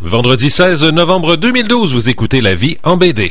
Vendredi 16 novembre 2012, vous écoutez La Vie en BD.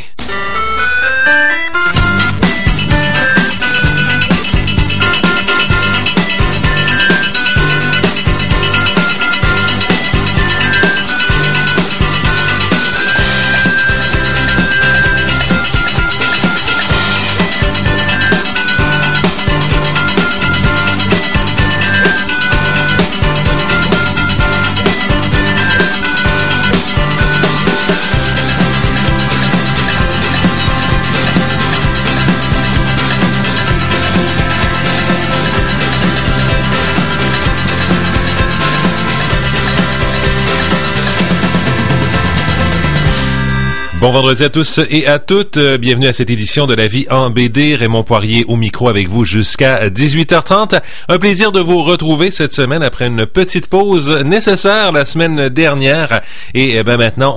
Bon vendredi à tous et à toutes. Bienvenue à cette édition de La Vie en BD. Raymond Poirier au micro avec vous jusqu'à 18h30. Un plaisir de vous retrouver cette semaine après une petite pause nécessaire la semaine dernière. Et maintenant,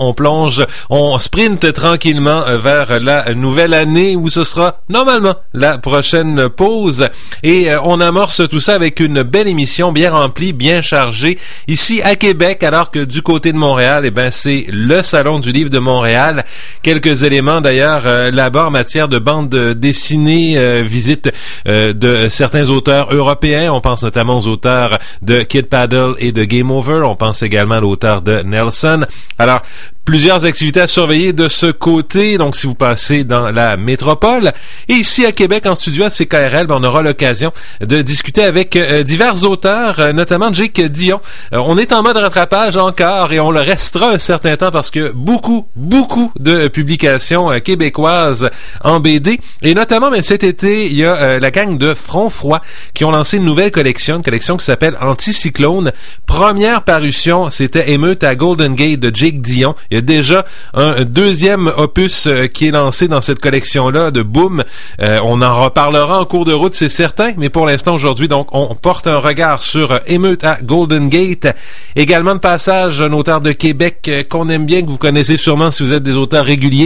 on sprinte tranquillement vers la nouvelle année où ce sera normalement la prochaine pause. Et on amorce tout ça avec une belle émission bien remplie, bien chargée ici à Québec, alors que du côté de Montréal, c'est le Salon du Livre de Montréal. Quelques éléments d'ailleurs là-bas en matière de bande dessinée, visite de certains auteurs européens. On pense notamment aux auteurs de Kid Paddle et de Game Over. On pense également à l'auteur de Nelson. Alors, plusieurs activités à surveiller de ce côté, donc si vous passez dans la métropole. Et ici à Québec, en studio à CKRL, on aura l'occasion de discuter avec divers auteurs, notamment Jake Dion. On est en mode rattrapage encore et on le restera un certain temps parce que beaucoup de publications québécoises en BD. Et notamment, cet été, il y a la gang de Front Froid qui ont lancé une nouvelle collection, une collection qui s'appelle Anticyclone. Première parution, c'était Émeute à Golden Gate de Jake Dion. Il y a déjà un deuxième opus qui est lancé dans cette collection-là de Boom. On en reparlera en cours de route, c'est certain, mais pour l'instant aujourd'hui, donc, on porte un regard sur Émeute à Golden Gate. Également de passage, un auteur de Québec qu'on aime bien, que vous connaissez sûrement si vous êtes des auditeurs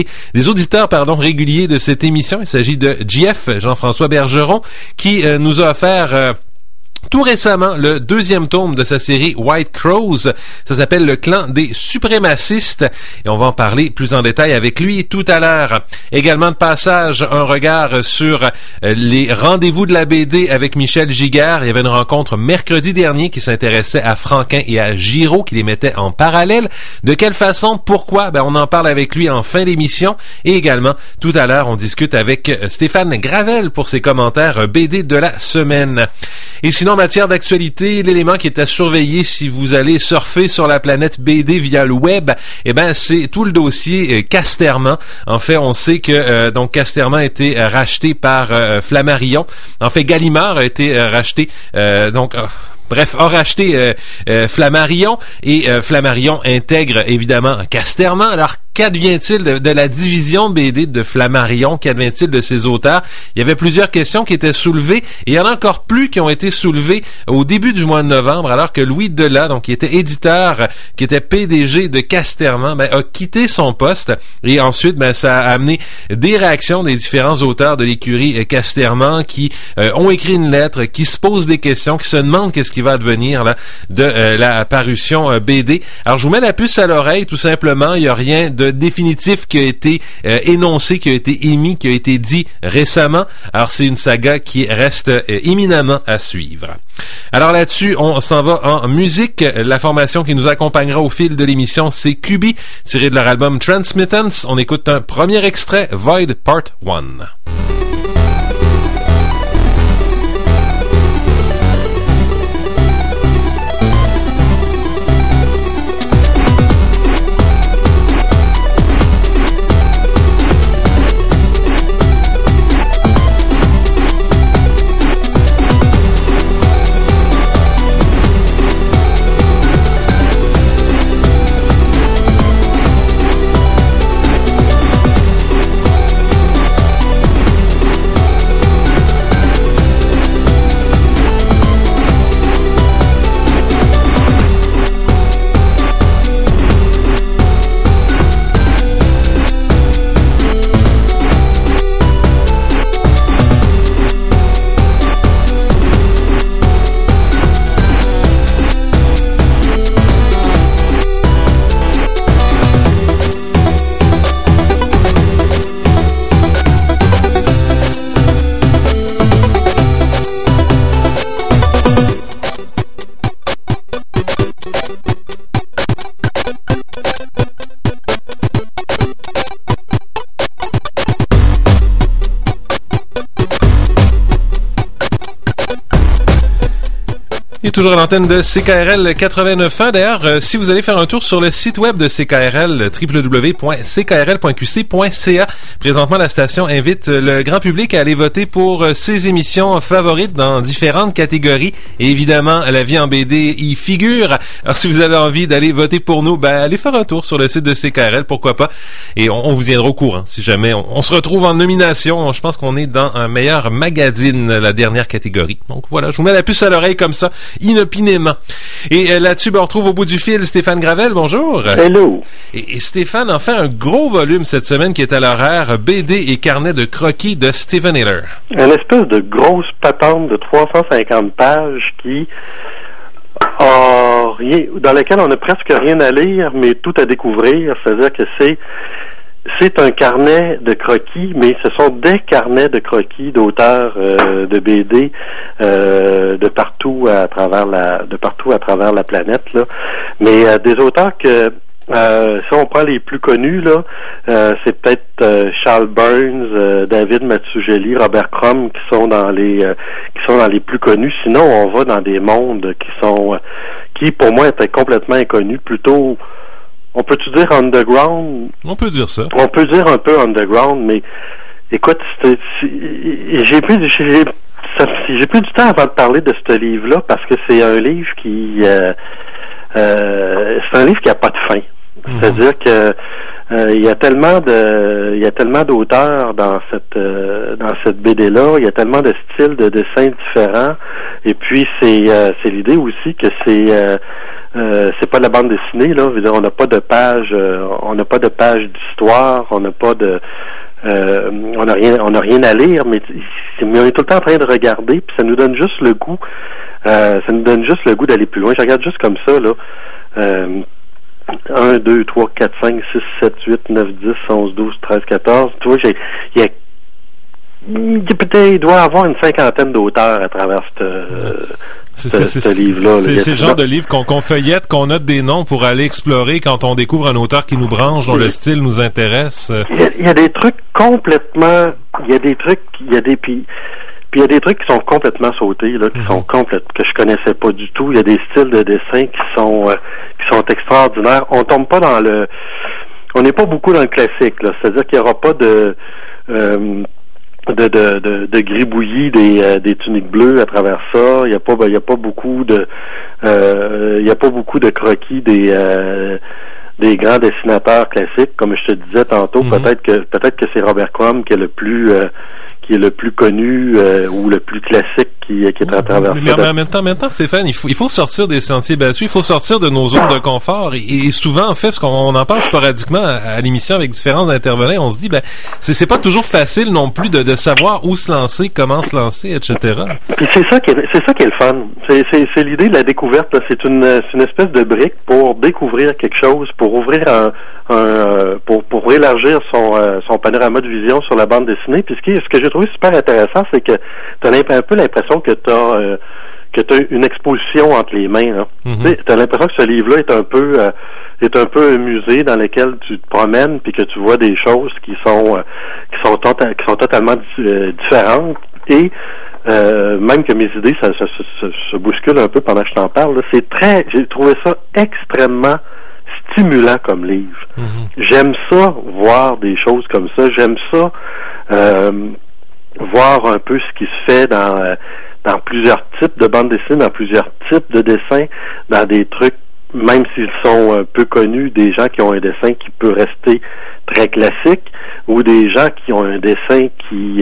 réguliers de cette émission. Il s'agit de JF, Jean-François Bergeron, qui nous a offert tout récemment le deuxième tome de sa série White Crows. Ça s'appelle Le Clan des Suprémacistes et on va en parler plus en détail avec lui tout à l'heure. Également de passage, un regard sur les rendez-vous de la BD avec Michel Giguère. Il y avait une rencontre mercredi dernier qui s'intéressait à Franquin et à Giraud, qui les mettait en parallèle. De quelle façon? Pourquoi? On en parle avec lui en fin d'émission. Et également, tout à l'heure, on discute avec Stéphane Gravel pour ses commentaires BD de la semaine. Et sinon, en matière d'actualité, l'élément qui est à surveiller si vous allez surfer sur la planète BD via le web, c'est tout le dossier Casterman. En fait, on sait que donc Casterman a été racheté par Flammarion. En fait, Gallimard a été racheté a racheté Flammarion et Flammarion intègre évidemment Casterman. Alors, qu'advient-il de la division BD de Flammarion? Qu'advient-il de ses auteurs? Il y avait plusieurs questions qui étaient soulevées et il y en a encore plus qui ont été soulevées au début du mois de novembre, alors que Louis Delat, donc qui était éditeur, qui était PDG de Casterman, a quitté son poste et ensuite ça a amené des réactions des différents auteurs de l'écurie Casterman qui ont écrit une lettre, qui se posent des questions, qui se demandent qu'est-ce qui va advenir là de la parution BD. Alors je vous mets la puce à l'oreille, tout simplement. Il n'y a rien de définitif qui a été énoncé, qui a été émis, qui a été dit récemment. Alors c'est une saga qui reste éminemment à suivre. Alors là-dessus, on s'en va en musique. La formation qui nous accompagnera au fil de l'émission, c'est Cubi, tiré de leur album Transmittance. On écoute un premier extrait, Void Part 1. Il est toujours à l'antenne de CKRL 89.1. D'ailleurs, si vous allez faire un tour sur le site web de CKRL, www.ckrl.qc.ca, présentement, la station invite le grand public à aller voter pour ses émissions favorites dans différentes catégories. Et évidemment, La vie en BD y figure. Alors, si vous avez envie d'aller voter pour nous, allez faire un tour sur le site de CKRL, pourquoi pas. Et on vous tiendra au courant si jamais on se retrouve en nomination. Je pense qu'on est dans un meilleur magazine, la dernière catégorie. Donc voilà, je vous mets la puce à l'oreille comme ça, inopinément. Et là-dessus, on retrouve au bout du fil Stéphane Gravel. Bonjour. Hello. Et Stéphane en fait un gros volume cette semaine qui est à l'horaire BD et carnet de croquis de Stephen Hiller. Une espèce de grosse patente de 350 pages qui dans laquelle on n'a presque rien à lire, mais tout à découvrir. C'est-à-dire que c'est un carnet de croquis, mais ce sont des carnets de croquis d'auteurs de BD de partout à travers la planète là. Mais des auteurs que si on prend les plus connus là, c'est peut-être Charles Burns, David Mazzucchelli, Robert Crumb qui sont dans les plus connus. Sinon, on va dans des mondes qui pour moi étaient complètement inconnus, plutôt. On peut-tu dire underground? On peut dire ça. On peut dire un peu underground, mais écoute, j'ai pris du temps avant de parler de ce livre-là parce que c'est un livre qui c'est un livre qui a pas de fin. Mm-hmm. C'est-à-dire que il y a tellement d'auteurs dans cette BD-là, il y a tellement de styles de dessins différents, et puis c'est l'idée aussi que c'est pas de la bande dessinée là, je veux dire, on n'a pas de page d'histoire, on n'a rien à lire, mais on est tout le temps en train de regarder, puis ça nous donne juste le goût d'aller plus loin. Je regarde juste comme ça là. 1, 2, 3, 4, 5, 6, 7, 8, 9, 10, 11, 12, 13, 14. Tu vois, il doit y avoir une cinquantaine d'auteurs à travers ce livre-là. C'est le genre de livre qu'on feuillette, qu'on note des noms pour aller explorer quand on découvre un auteur qui nous branche, dont le style nous intéresse. Il y a des trucs complètement... Puis il y a des trucs qui sont complètement sautés, là, que je connaissais pas du tout. Il y a des styles de dessin qui sont extraordinaires. On tombe pas on n'est pas beaucoup dans le classique, là. C'est-à-dire qu'il y aura pas de gribouillis des tuniques bleues à travers ça. Il y a pas beaucoup de croquis des grands dessinateurs classiques, comme je te disais tantôt. Mm-hmm. Peut-être que c'est Robert Crumb qui est le plus connu ou le plus classique qui est à travers ça. Mais en même temps, Stéphane, il faut sortir des sentiers battus, il faut sortir de nos zones de confort. Et souvent, en fait, parce qu'on en parle sporadiquement à l'émission avec différents intervenants, on se dit, c'est pas toujours facile non plus de savoir où se lancer, comment se lancer, etc. Puis c'est ça qui est le fun. C'est l'idée de la découverte, là. C'est une espèce de brique pour découvrir quelque chose, pour ouvrir pour élargir son panorama de vision sur la bande dessinée. Puis ce que j'ai trouvé super intéressant, c'est que tu as un peu l'impression que tu as une exposition entre les mains. Hein. Mm-hmm. Tu as l'impression que ce livre-là est un peu un musée dans lequel tu te promènes puis que tu vois des choses qui sont totalement différentes, et même que mes idées se bousculent un peu pendant que je t'en parle. J'ai trouvé ça extrêmement stimulant comme livre. Mm-hmm. J'aime ça, voir des choses comme ça. J'aime ça, voir un peu ce qui se fait dans plusieurs types de bandes dessinées, dans plusieurs types de dessins, dans des trucs, même s'ils sont peu connus, des gens qui ont un dessin qui peut rester très classique, ou des gens qui ont un dessin qui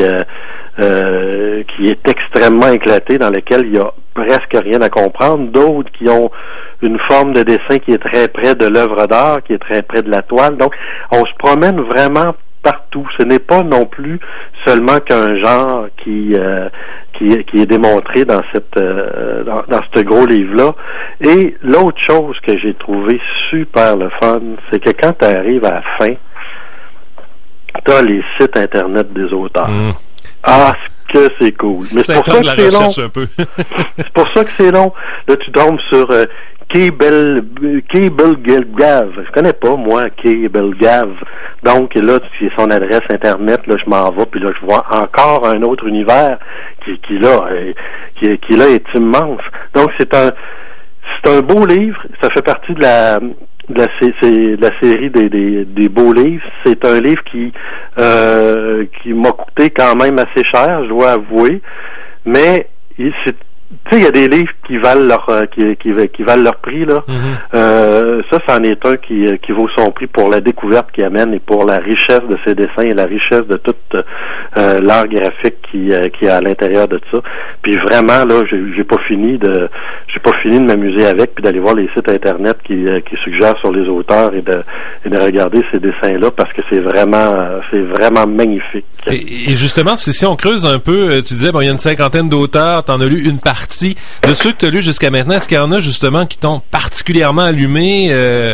est extrêmement éclaté, dans lequel il y a presque rien à comprendre, d'autres qui ont une forme de dessin qui est très près de l'œuvre d'art, qui est très près de la toile. Donc, on se promène vraiment partout. Ce n'est pas non plus seulement qu'un genre qui est démontré dans ce gros livre-là. Et l'autre chose que j'ai trouvé super le fun, c'est que quand tu arrives à la fin, tu as les sites Internet des auteurs. que c'est cool. Mais c'est pour ça que c'est long. Un peu. C'est pour ça que c'est long. Là, tu tombes sur Cable Gav. Je connais pas, moi, Cable Gav. Donc, là, c'est son adresse Internet, là, je m'en vais, puis là, je vois encore un autre univers qui là est immense. Donc, c'est un beau livre. Ça fait partie de la série des beaux livres. C'est un livre qui m'a coûté quand même assez cher, je dois avouer. Mais tu sais, il y a des livres qui valent leur qui valent leur prix là. Ça, c'en est un qui vaut son prix pour la découverte qu'il amène et pour la richesse de ses dessins et la richesse de tout l'art graphique qui est à l'intérieur de ça. Puis vraiment là, j'ai pas fini de m'amuser avec puis d'aller voir les sites internet qui suggèrent sur les auteurs et de regarder ces dessins là parce que c'est vraiment magnifique. Et justement, si on creuse un peu, tu disais bon, il y a une cinquantaine d'auteurs, t'en as lu une partie. De ceux que tu as lus jusqu'à maintenant, est-ce qu'il y en a justement qui t'ont particulièrement allumé? Là,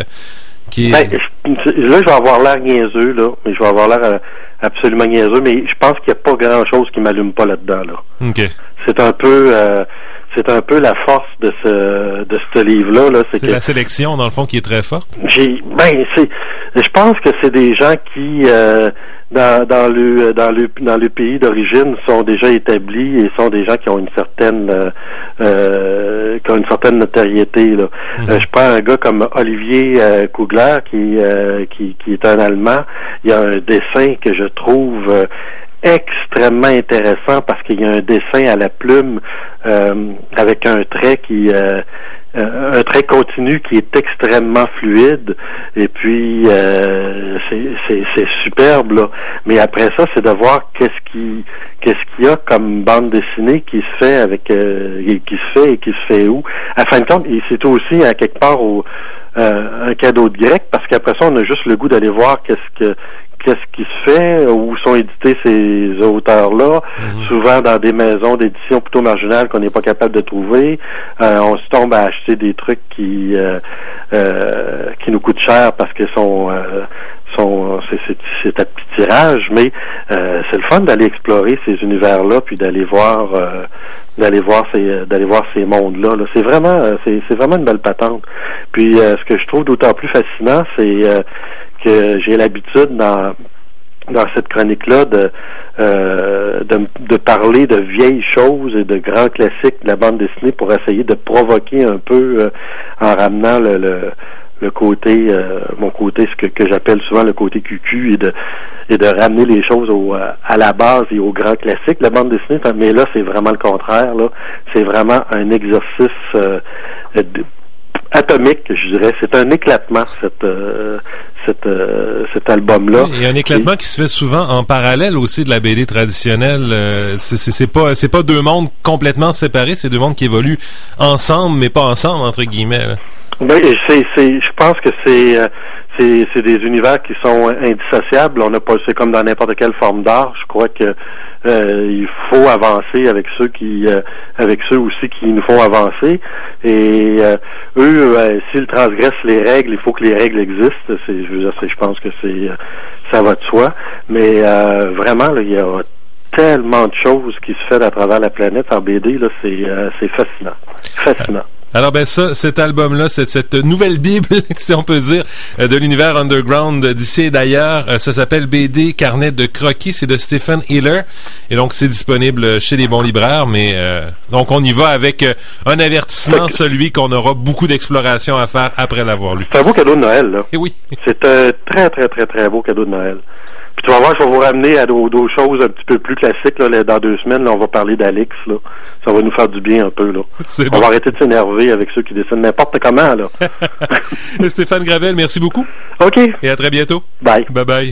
je vais avoir l'air niaiseux, là, mais je vais avoir l'air absolument niaiseux, mais je pense qu'il n'y a pas grand-chose qui m'allume pas là-dedans. Là. OK. C'est un peu la force de ce livre-là. Là, c'est la sélection, dans le fond, qui est très forte? Je pense que c'est des gens qui dans le pays d'origine sont déjà établis et sont des gens qui ont une certaine notoriété là. Je prends un gars comme Olivier Kugler qui est un Allemand. Il y a un dessin que je trouve extrêmement intéressant parce qu'il y a un dessin à la plume avec un trait un trait continu qui est extrêmement fluide et puis c'est superbe là. Mais après ça, c'est de voir qu'est-ce qu'il y a comme bande dessinée qui se fait qui se fait où. À fin de compte, et c'est aussi à quelque part un cadeau de grec parce qu'après ça, on a juste le goût d'aller voir qu'est-ce qui se fait, où sont édités ces auteurs-là, souvent dans des maisons d'édition plutôt marginales qu'on n'est pas capable de trouver. On se tombe à acheter des trucs qui nous coûtent cher parce que c'est à petit tirage, mais c'est le fun d'aller explorer ces univers-là puis d'aller voir ces mondes-là. Là. C'est vraiment une belle patente. Puis ce que je trouve d'autant plus fascinant, c'est que j'ai l'habitude dans cette chronique-là de parler de vieilles choses et de grands classiques de la bande dessinée pour essayer de provoquer un peu en ramenant le côté mon côté ce que j'appelle souvent le côté cucu et de ramener les choses à la base et aux grands classiques de la bande dessinée. Mais là, c'est vraiment le contraire. Là, c'est vraiment un exercice atomique, je dirais. C'est un éclatement, cet album-là. Il y a un éclatement qui se fait souvent en parallèle aussi de la BD traditionnelle. C'est pas deux mondes complètement séparés, c'est deux mondes qui évoluent ensemble, mais pas ensemble, entre guillemets. Là. Ben, je pense que c'est des univers qui sont indissociables. On n'a pas, c'est comme dans n'importe quelle forme d'art. Je crois que il faut avancer avec ceux aussi qui nous font avancer. Et eux, s'ils transgressent les règles, il faut que les règles existent. Je pense que ça va de soi. Mais vraiment, là, il y a tellement de choses qui se font à travers la planète en BD. Là, c'est fascinant. Alors cet album-là, cette nouvelle Bible, si on peut dire, de l'univers underground d'ici et d'ailleurs, ça s'appelle BD Carnet de croquis, c'est de Stephen Hiller, et donc c'est disponible chez les bons libraires, mais donc on y va avec un avertissement, celui qu'on aura beaucoup d'exploration à faire après l'avoir lu. C'est un beau cadeau de Noël, là. Et oui. C'est un très, très, très, très beau cadeau de Noël. Puis tu vas voir, je vais vous ramener à d'autres choses un petit peu plus classiques. Là, dans 2 semaines, là, on va parler d'Alix. Là. Ça va nous faire du bien un peu. Là. On va arrêter de s'énerver avec ceux qui dessinent n'importe comment. Là. Stéphane Gravel, merci beaucoup. OK. Et à très bientôt. Bye. Bye-bye.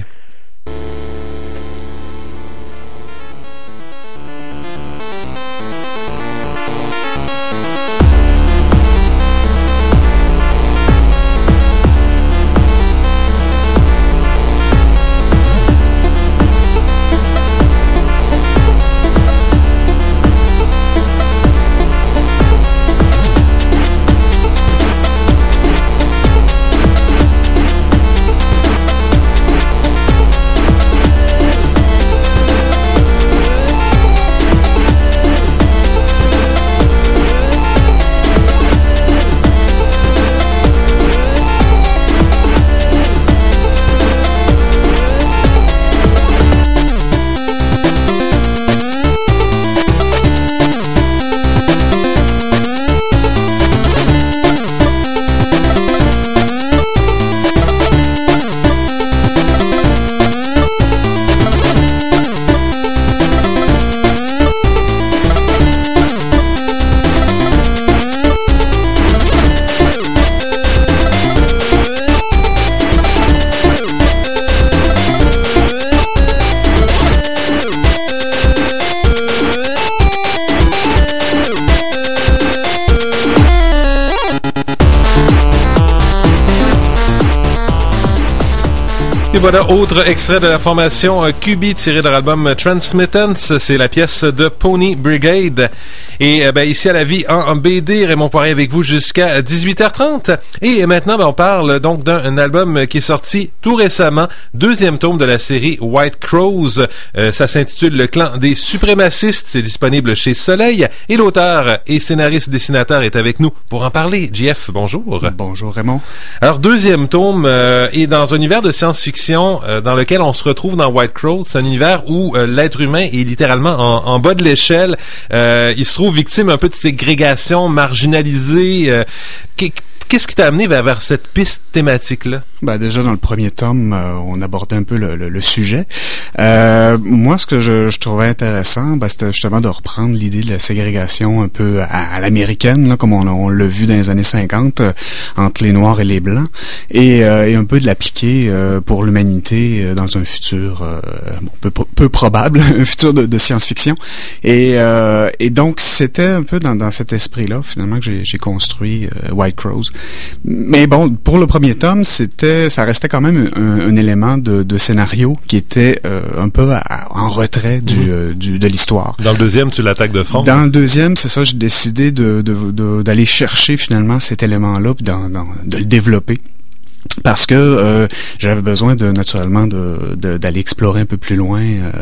Et voilà, autre extrait de la formation QB tiré de leur album Transmittance. C'est la pièce de Pony Brigade. Et ici à la vie en BD, Raymond Poirier avec vous jusqu'à 18h30. Et maintenant, on parle donc d'un album qui est sorti tout récemment, deuxième tome de la série White Crows. Ça s'intitule Le Clan des Suprémacistes. C'est disponible chez Soleil. Et l'auteur et scénariste-dessinateur est avec nous pour en parler. JF, bonjour. Bonjour Raymond. Alors, deuxième tome est dans un univers de science-fiction dans lequel on se retrouve dans White Crows. C'est un univers où l'être humain est littéralement en bas de l'échelle. Il se trouve victime un peu de ségrégation, marginalisé. Qu'est-ce qui t'a amené vers cette piste thématique-là? Déjà, dans le premier tome, on abordait un peu le sujet. Moi, ce que je trouvais intéressant, c'était justement de reprendre l'idée de la ségrégation un peu à l'américaine, là, comme on l'a vu dans les années 50, entre les Noirs et les Blancs, et un peu de l'appliquer pour l'humanité dans un futur peu probable, un futur de science-fiction. Et donc, c'était un peu dans cet esprit-là, finalement, que j'ai construit White Crows. Mais bon, pour le premier tome, ça restait quand même un élément de scénario qui était un peu en retrait de l'histoire. Dans le deuxième, tu l'attaques de front? Dans le deuxième, c'est ça, j'ai décidé d'aller chercher finalement cet élément-là, puis de le développer. Parce que j'avais besoin naturellement d'aller explorer un peu plus loin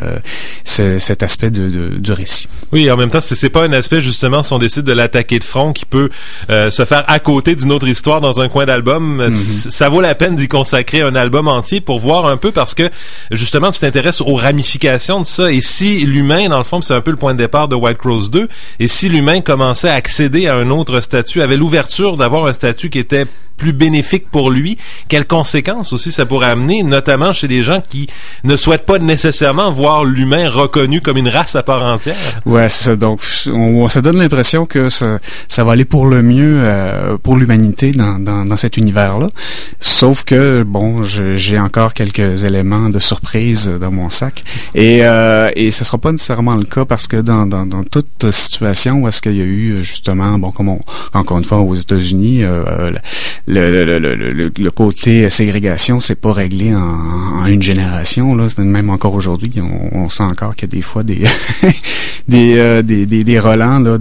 cet aspect du récit. Oui, en même temps, c'est pas un aspect justement si on décide de l'attaquer de front qui peut se faire à côté d'une autre histoire dans un coin d'album. Ça vaut la peine d'y consacrer un album entier pour voir un peu, parce que justement tu t'intéresses aux ramifications de ça. Et si l'humain, dans le fond, c'est un peu le point de départ de White Crows 2, et si l'humain commençait à accéder à un autre statut, avait l'ouverture d'avoir un statut qui était plus bénéfique pour lui, quelles conséquences aussi ça pourrait amener, notamment chez des gens qui ne souhaitent pas nécessairement voir l'humain reconnu comme une race à part entière. Ouais, c'est ça. Donc, ça donne l'impression que ça va aller pour le mieux pour l'humanité dans cet univers-là. Sauf que, bon, j'ai encore quelques éléments de surprise dans mon sac. Et ce sera pas nécessairement le cas, parce que dans toute situation où est-ce qu'il y a eu, justement, bon, comme encore une fois aux États-Unis, le côté ségrégation, c'est pas réglé en une génération, là. Même encore aujourd'hui, on sent encore qu'il y a des fois des relents là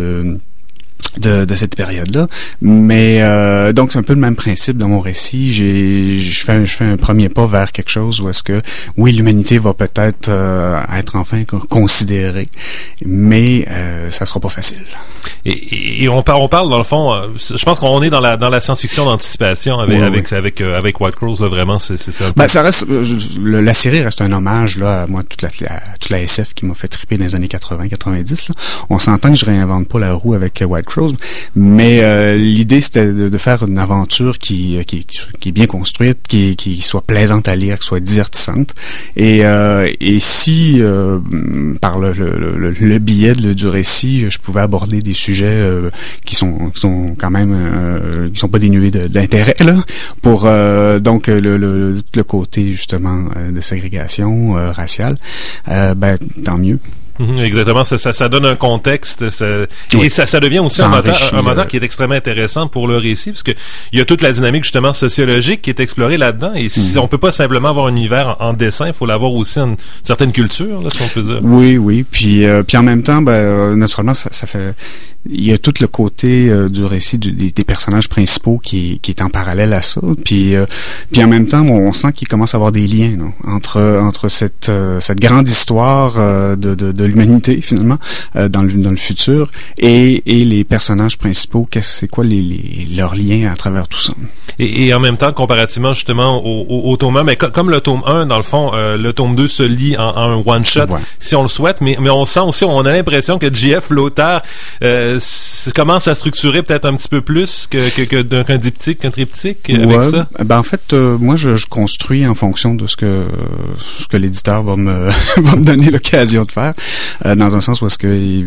de cette période-là. Mais donc c'est un peu le même principe dans mon récit. Je fais un premier pas vers quelque chose où est-ce que oui, l'humanité va peut-être être enfin considérée, mais ça sera pas facile. Et on parle dans le fond, je pense qu'on est dans la science-fiction d'anticipation avec White Crows, là, vraiment c'est un peu... ça reste la série reste un hommage là à moi, toute la SF qui m'a fait triper dans les années 80-90 là. On s'entend que je réinvente pas la roue avec White Crows, mais l'idée c'était de faire une aventure qui est bien construite, qui soit plaisante à lire, qui soit divertissante, et si par le biais du récit, je pouvais aborder des sujets qui sont quand même qui sont pas dénués d'intérêt là, pour donc le côté justement de ségrégation raciale, tant mieux. Exactement, ça donne un contexte, et ça devient aussi un moteur qui est extrêmement intéressant pour le récit, parce que il y a toute la dynamique justement sociologique qui est explorée là-dedans, et si on peut pas simplement avoir un univers en dessin, il faut l'avoir aussi une certaine culture, là, si on peut dire. Oui, puis en même temps, naturellement, ça fait... Il y a tout le côté du récit des personnages principaux qui est en parallèle à ça, puis en même temps on sent qu'il commence à avoir des liens là, entre cette grande histoire de l'humanité finalement dans le futur et les personnages principaux. C'est quoi leurs liens à travers tout ça. Et en même temps, comparativement justement au tome 1, mais comme le tome 1, dans le fond, le tome 2 se lit en un one-shot, si on le souhaite, mais on sent aussi, on a l'impression que JF, l'auteur, commence à structurer peut-être un petit peu plus qu'un diptyque, qu'un triptyque avec ça? En fait, moi, je construis en fonction de ce que l'éditeur va me donner l'occasion de faire, dans un sens où est-ce que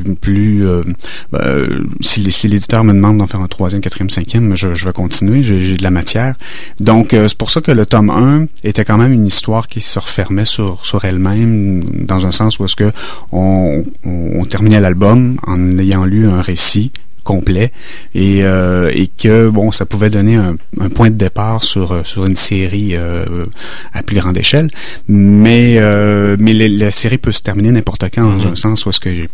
si l'éditeur me demande d'en faire un 3e, 4e, 5e, je vais continuer, j'ai de la matière. Donc, c'est pour ça que le tome 1 était quand même une histoire qui se refermait sur elle-même, dans un sens où est-ce que on terminait l'album en ayant lu un récit complet et que bon, ça pouvait donner un point de départ sur une série à plus grande échelle, mais la série peut se terminer n'importe quand dans un sens où est-ce que je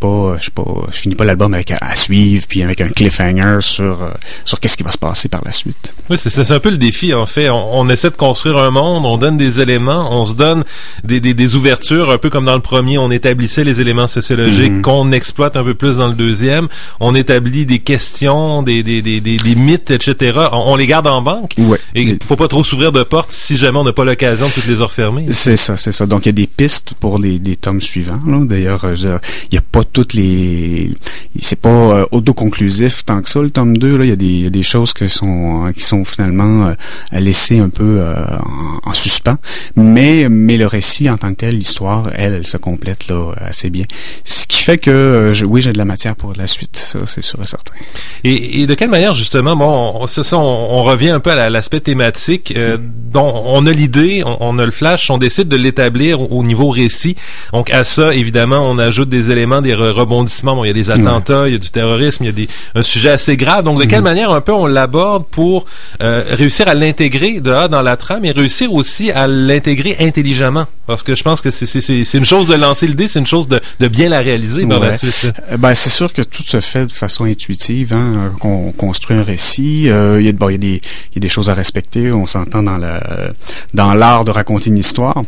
finis pas l'album avec à suivre puis avec un cliffhanger sur qu'est-ce qui va se passer par la suite. Oui, c'est un peu le défi en fait. On essaie de construire un monde, on donne des éléments, on se donne des ouvertures, un peu comme dans le premier, on établissait les éléments sociologiques qu'on exploite un peu plus dans le deuxième. On établit des questions, des mythes, etc. On les garde en banque. Ouais. Et il faut pas trop s'ouvrir de portes si jamais on n'a pas l'occasion de toutes les refermer. C'est ça. Donc il y a des pistes pour les tomes suivants. Là. D'ailleurs, il y a pas toutes les, c'est pas autoconclusif tant que ça. Le tome 2, là, il y a des choses qui sont finalement laissées un peu en suspens. Mais le récit en tant que tel, l'histoire, elle se complète là assez bien. Ce qui fait que j'ai de la matière pour la suite. Ça, c'est sûr et certain. Et de quelle manière justement, bon, on revient un peu à l'aspect thématique dont on a l'idée, on a le flash, on décide de l'établir au niveau récit. Donc à ça, évidemment, on ajoute des éléments, des rebondissements. Bon, il y a des attentats, il y a du terrorisme, il y a un sujet assez grave. Donc de quelle manière un peu on l'aborde pour réussir à l'intégrer dans la trame et réussir aussi à l'intégrer intelligemment? Parce que je pense que c'est une chose de lancer l'idée, c'est une chose de bien la réaliser par la suite. C'est sûr que tout se fait de façon intuitive, hein, qu'on construit un récit. Il y a des choses à respecter. On s'entend dans l'art de raconter une histoire.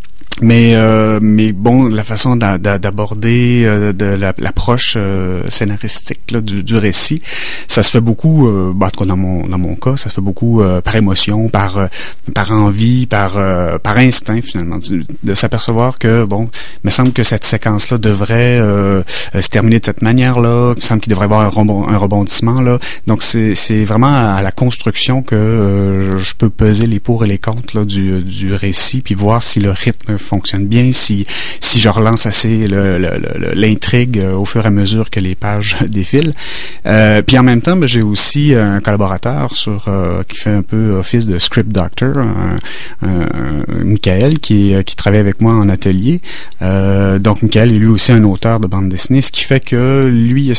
Mais bon, la façon d'aborder l'approche scénaristique là, du récit, ça se fait beaucoup, en tout cas dans mon cas, ça se fait beaucoup par émotion, par envie, par instinct finalement, de s'apercevoir que bon, il me semble que cette séquence-là devrait se terminer de cette manière-là, il me semble qu'il devrait y avoir un rebondissement là. Donc c'est vraiment à la construction que je peux peser les pour et les contre là du récit, puis voir si le rythme fonctionne bien, si je relance assez l'intrigue au fur et à mesure que les pages défilent. Puis en même temps, j'ai aussi un collaborateur qui fait un peu office de script doctor, Michael, qui travaille avec moi en atelier. Donc Michael est lui aussi un auteur de bande dessinée, ce qui fait que lui,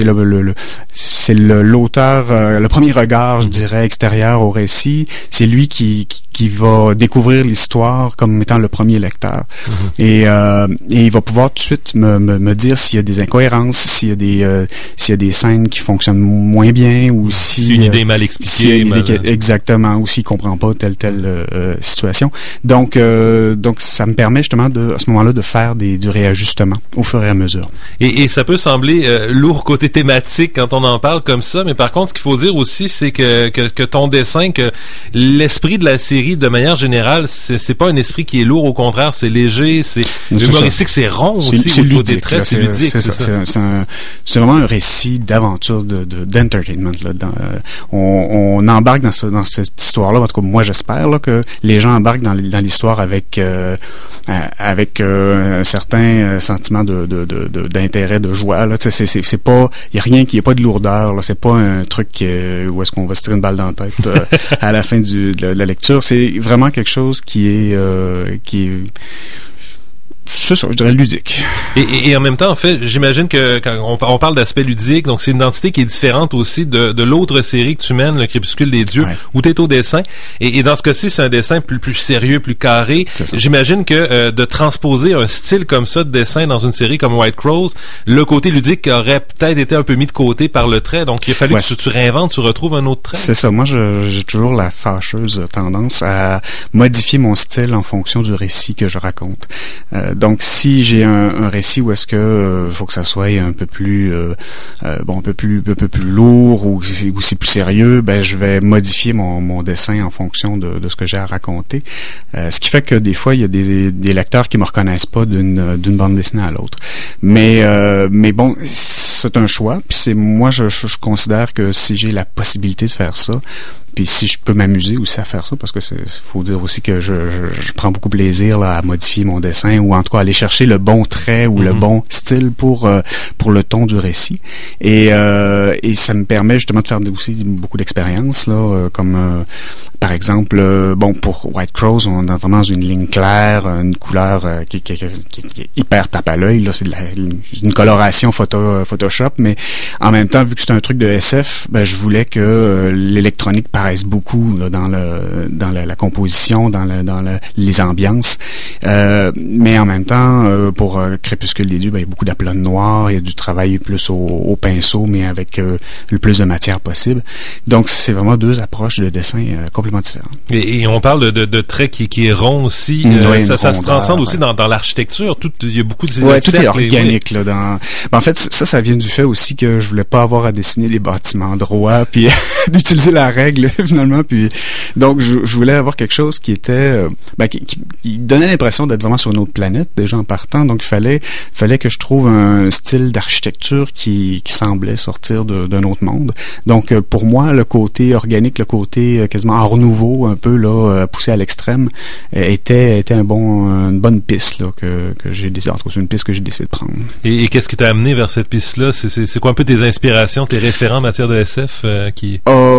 c'est l'auteur, le premier regard, je dirais, extérieur au récit. C'est lui qui va découvrir l'histoire comme étant le premier lecteur. Et il va pouvoir tout de suite me dire s'il y a des incohérences, s'il y a des scènes qui fonctionnent moins bien, ou si une idée mal expliquée, exactement, ou s'il comprend pas telle situation. Donc ça me permet justement à ce moment-là de faire du réajustement au fur et à mesure. Et ça peut sembler lourd côté thématique quand on en parle comme ça, mais par contre, ce qu'il faut dire aussi, c'est que ton dessin, que l'esprit de la série, de manière générale, c'est pas un esprit qui est lourd, au contraire, c'est léger, c'est humoristique, c'est rond aussi, c'est ludique, des traits, c'est ludique. C'est vraiment un récit d'aventure, d'entertainment. Là. On embarque dans cette histoire-là, en tout cas moi j'espère là, que les gens embarquent dans l'histoire avec un certain sentiment d'intérêt, de joie. Là. C'est pas, il y a rien qui est pas de lourdeur. Là. C'est pas un truc où est-ce qu'on va se tirer une balle dans la tête à la fin de la lecture. C'est vraiment quelque chose qui est c'est ça, je dirais ludique. Et en même temps, en fait, j'imagine que quand on parle d'aspect ludique, donc c'est une identité qui est différente aussi de l'autre série que tu mènes, le Crépuscule des Dieux, où t'es au dessin. Et dans ce cas-ci, c'est un dessin plus sérieux, plus carré. J'imagine que de transposer un style comme ça de dessin dans une série comme White Crows, le côté ludique aurait peut-être été un peu mis de côté par le trait. Donc il a fallu que tu réinventes, tu retrouves un autre trait. C'est ça. Moi, j'ai toujours la fâcheuse tendance à modifier mon style en fonction du récit que je raconte. Donc, si j'ai un récit où est-ce que faut que ça soit un peu plus un peu plus lourd ou c'est plus sérieux, ben je vais modifier mon dessin en fonction de ce que j'ai à raconter. Ce qui fait que des fois il y a des lecteurs qui me reconnaissent pas d'une bande dessinée à l'autre. Mais bon, c'est un choix. Puis moi je considère que si j'ai la possibilité de faire ça, puis si je peux m'amuser aussi à faire ça, parce que faut dire aussi que je prends beaucoup de plaisir là, à modifier mon dessin, ou en tout cas aller chercher le bon trait ou le bon style pour le ton du récit. Et ça me permet justement de faire aussi beaucoup d'expériences là, comme par exemple, pour White Crows, on est vraiment dans une ligne claire, une couleur qui est hyper tape à l'œil. Là, c'est une coloration Photoshop, mais en même temps, vu que c'est un truc de SF, je voulais que l'électronique paraisse beaucoup là, dans la composition, dans les ambiances. Mais en même temps, pour Crépuscule des dieux, il y a beaucoup d'aplats noirs, il y a du travail plus au pinceau, mais avec le plus de matière possible. Donc, c'est vraiment deux approches de dessin complètement différentes. Et on parle de traits qui est rond aussi. Ça se transcende aussi dans l'architecture. Il y a beaucoup de tout est organique là. En fait, ça vient du fait aussi que je voulais pas avoir à dessiner les bâtiments droits, puis d'utiliser la règle finalement. Puis donc, je voulais avoir quelque chose qui était qui donnait l'impression d'être vraiment sur une autre planète déjà en partant. Donc, il fallait que je trouve un style d'architecture qui semblait sortir d'un autre monde. Donc, pour moi, le côté organique, le côté quasiment art nouveau, un peu là poussé à l'extrême, était une bonne piste là que j'ai décidé. En tout cas, c'est une piste que j'ai décidé de prendre. Et qu'est-ce qui t'a amené vers cette piste-là? C'est quoi un peu tes inspirations, tes référents en matière de SF qui...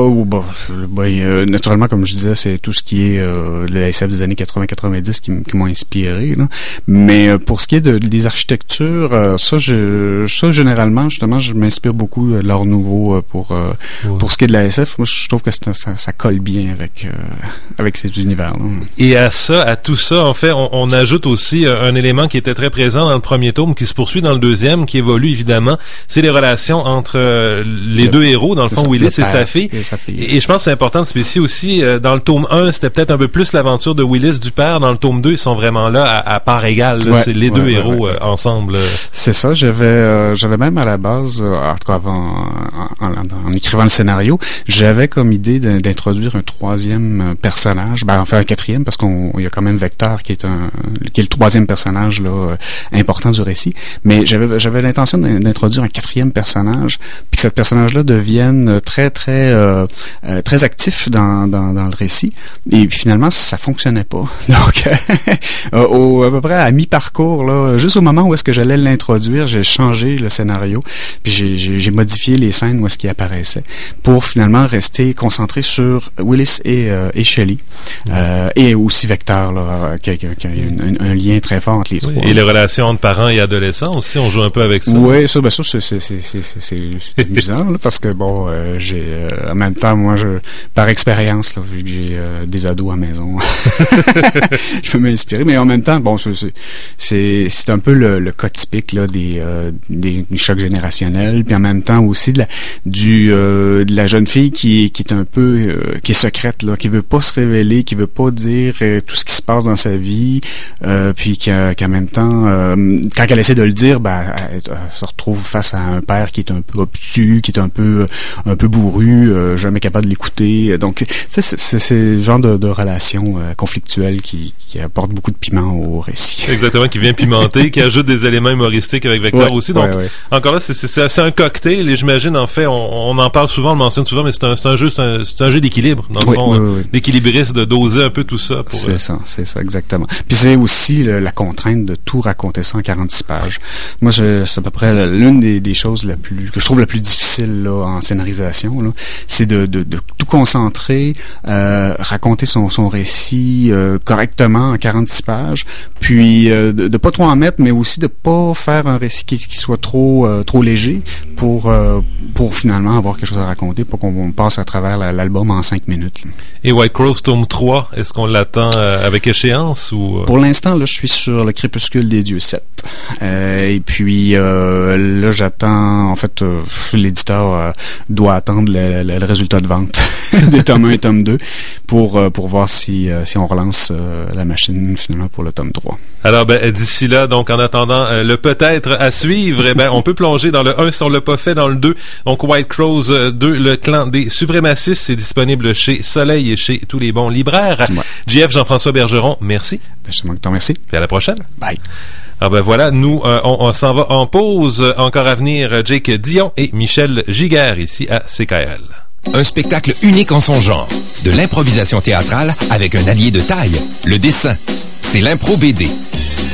naturellement, comme je disais, c'est tout ce qui est le SF des années 80-90 qui m'ont inspiré. Là. Mais pour ce qui est des architectures, ça généralement, justement, je m'inspire beaucoup de l'art nouveau pour ce qui est de la SF. Moi, je trouve que ça colle bien avec cet univers-là. Et à tout ça, en fait, on ajoute aussi un élément qui était très présent dans le premier tome, qui se poursuit dans le deuxième, qui évolue évidemment, c'est les relations entre les deux héros, dans le fond, Willis et sa fille. Et je pense que c'est important de spécifier aussi, dans le tome 1, c'était peut-être un peu plus l'aventure de Willis du père. Dans le tome 2, ils sont vraiment là à part égale. C'est les deux héros ensemble. C'est ça, j'avais même à la base, en tout cas avant, en écrivant le scénario, j'avais comme idée d'introduire un troisième personnage, enfin un quatrième, parce qu'il y a quand même Vector qui est le troisième personnage là important du récit, mais j'avais l'intention d'introduire un quatrième personnage, puis que ce personnage-là devienne très très actif dans le récit, et puis finalement ça fonctionnait pas. Donc à peu près à mi-parcours là, juste au moment où est-ce que j'allais l'introduire, j'ai changé le scénario, puis j'ai modifié les scènes où est-ce qu'il apparaissait pour finalement rester concentré sur Willis et Shelley, et aussi Vector là, qui a un lien très fort entre les trois. Et les relations entre parents et adolescents aussi, on joue un peu avec ça. Oui, ça c'est amusant là, parce que j'ai en même temps, moi, par expérience, là, vu que j'ai des ados à la maison, je peux m'inspirer, mais en même temps, c'est un peu le cas typique là des chocs générationnels, puis en même temps aussi de la jeune fille qui est un peu qui est secrète là, qui veut pas se révéler, qui veut pas dire tout ce qui se passe dans sa vie, puis qu'en même temps, quand elle essaie de le dire, elle se retrouve face à un père qui est un peu obtus, qui est un peu bourru, jamais capable de l'écouter. Donc, c'est le genre de relation conflictuelle qui apporte beaucoup de piment au récit. Exactement, qui vient pimenter, qui ajoute des éléments humoristiques avec Vector aussi. Donc, encore là, c'est un cocktail, et j'imagine, en fait, on en parle souvent, on le mentionne souvent, mais c'est un jeu d'équilibre, dans le fond, d'équilibriste, de doser un peu tout ça. C'est ça, exactement. Puis c'est aussi la contrainte de tout raconter ça en 46 pages. Moi, c'est à peu près l'une des choses que je trouve la plus difficile là, en scénarisation, là, c'est de tout concentrer, raconter son récit correctement en 46 pages, puis de pas trop en mettre, mais aussi de pas faire un récit qui soit trop léger pour finalement avoir quelque chose à raconter, pour qu'on passe à travers l'album en 5 minutes. Là. Et White Crows tome 3, est-ce qu'on l'attend avec échéance ou... Pour l'instant, là, je suis sur le Crépuscule des dieux 7. Et puis là, j'attends, en fait, l'éditeur doit attendre le résultat de vente des tomes 1 et tome 2 pour voir si on relance la machine finalement pour le tome 3. Alors, d'ici là, donc en attendant le peut-être à suivre, on peut plonger dans le 1 si on l'a pas fait, dans le 2. Donc White Crows 2, le clan des suprémacistes, c'est disponible chez Soleil et chez tous les bons libraires. Ouais. JF Jean-François Bergeron, merci. Je te remercie. Puis à la prochaine. Bye. Alors voilà, nous on s'en va en pause. Encore à venir, Jake Dion et Michel Giguère ici à CKRL. Un spectacle unique en son genre. De l'improvisation théâtrale avec un allié de taille, le dessin. C'est l'Impro BD.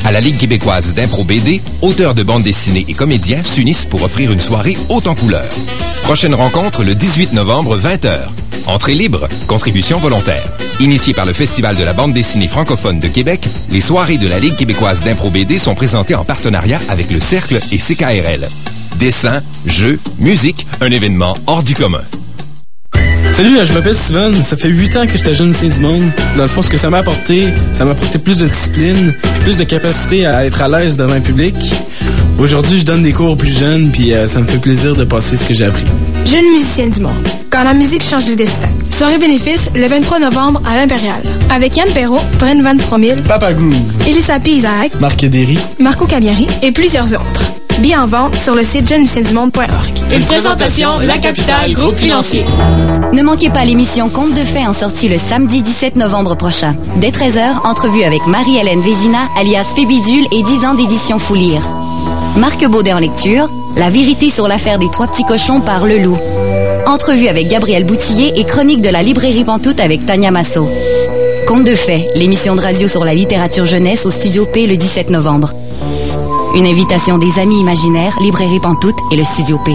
À la Ligue québécoise d'impro BD, auteurs de bandes dessinées et comédiens s'unissent pour offrir une soirée haute en couleurs. Prochaine rencontre le 18 novembre, 20h. Entrée libre, contribution volontaire. Initié par le Festival de la bande dessinée francophone de Québec, les soirées de la Ligue québécoise d'impro BD sont présentées en partenariat avec le Cercle et CKRL. Dessins, jeux, musique, un événement hors du commun. Salut, je m'appelle Steven. Ça fait 8 ans que j'étais jeune lycéen du monde. Dans le fond, ce que ça m'a apporté plus de discipline, plus de capacité à être à l'aise devant un public. Aujourd'hui, je donne des cours aux plus jeunes, puis ça me fait plaisir de passer ce que j'ai appris. Jeune musicien du monde. Quand la musique change de destin. Soirée bénéfice le 23 novembre à l'Impérial. Avec Yann Perrault, Bren Van Promille, Papa Groove, Elisa P. Isaac, Marc Derry, Marco Cagliari et plusieurs autres. Billets en vente sur le site jeunemusiciendumonde.org. Une présentation, La Capitale, groupe financier. Ne manquez pas l'émission Contes de fées en sortie le samedi 17 novembre prochain. Dès 13h, entrevue avec Marie-Hélène Vézina, alias Fébidule et 10 ans d'édition Foulire. Marc Baudet en lecture, La vérité sur l'affaire des 3 petits cochons par Le Loup. Entrevue avec Gabriel Boutillier et chronique de la librairie Pantoute avec Tania Massot. Contes de fées, l'émission de radio sur la littérature jeunesse au Studio P le 17 novembre. Une invitation des Amis imaginaires, Librairie Pantoute et le Studio P.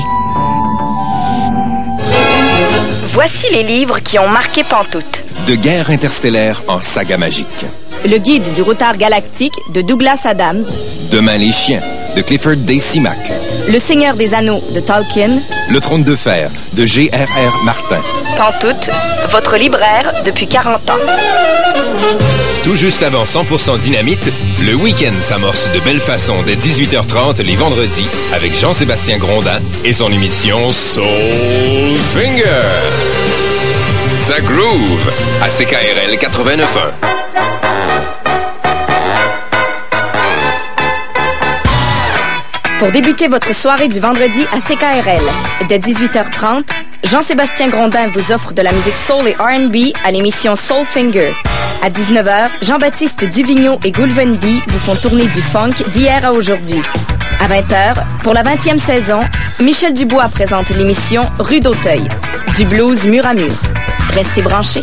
Voici les livres qui ont marqué Pantoute. De guerre interstellaire en saga magique. Le guide du routard galactique de Douglas Adams. Demain les chiens de Clifford D. Simak. Le Seigneur des Anneaux de Tolkien. Le Trône de fer de G.R.R. Martin. Pantoute, votre libraire depuis 40 ans. Tout juste avant 100% Dynamite, le week-end s'amorce de belle façon dès 18h30 les vendredis avec Jean-Sébastien Grondin et son émission Soul Finger. Ça groove à CKRL 89.1. Pour débuter votre soirée du vendredi à CKRL, dès 18h30, Jean-Sébastien Grondin vous offre de la musique soul et R&B à l'émission Soul Finger. À 19h, Jean-Baptiste Duvigneau et Goulvendi vous font tourner du funk d'hier à aujourd'hui. À 20h, pour la 20e saison, Michel Dubois présente l'émission Rue d'Auteuil, du blues mur à mur. Restez branchés.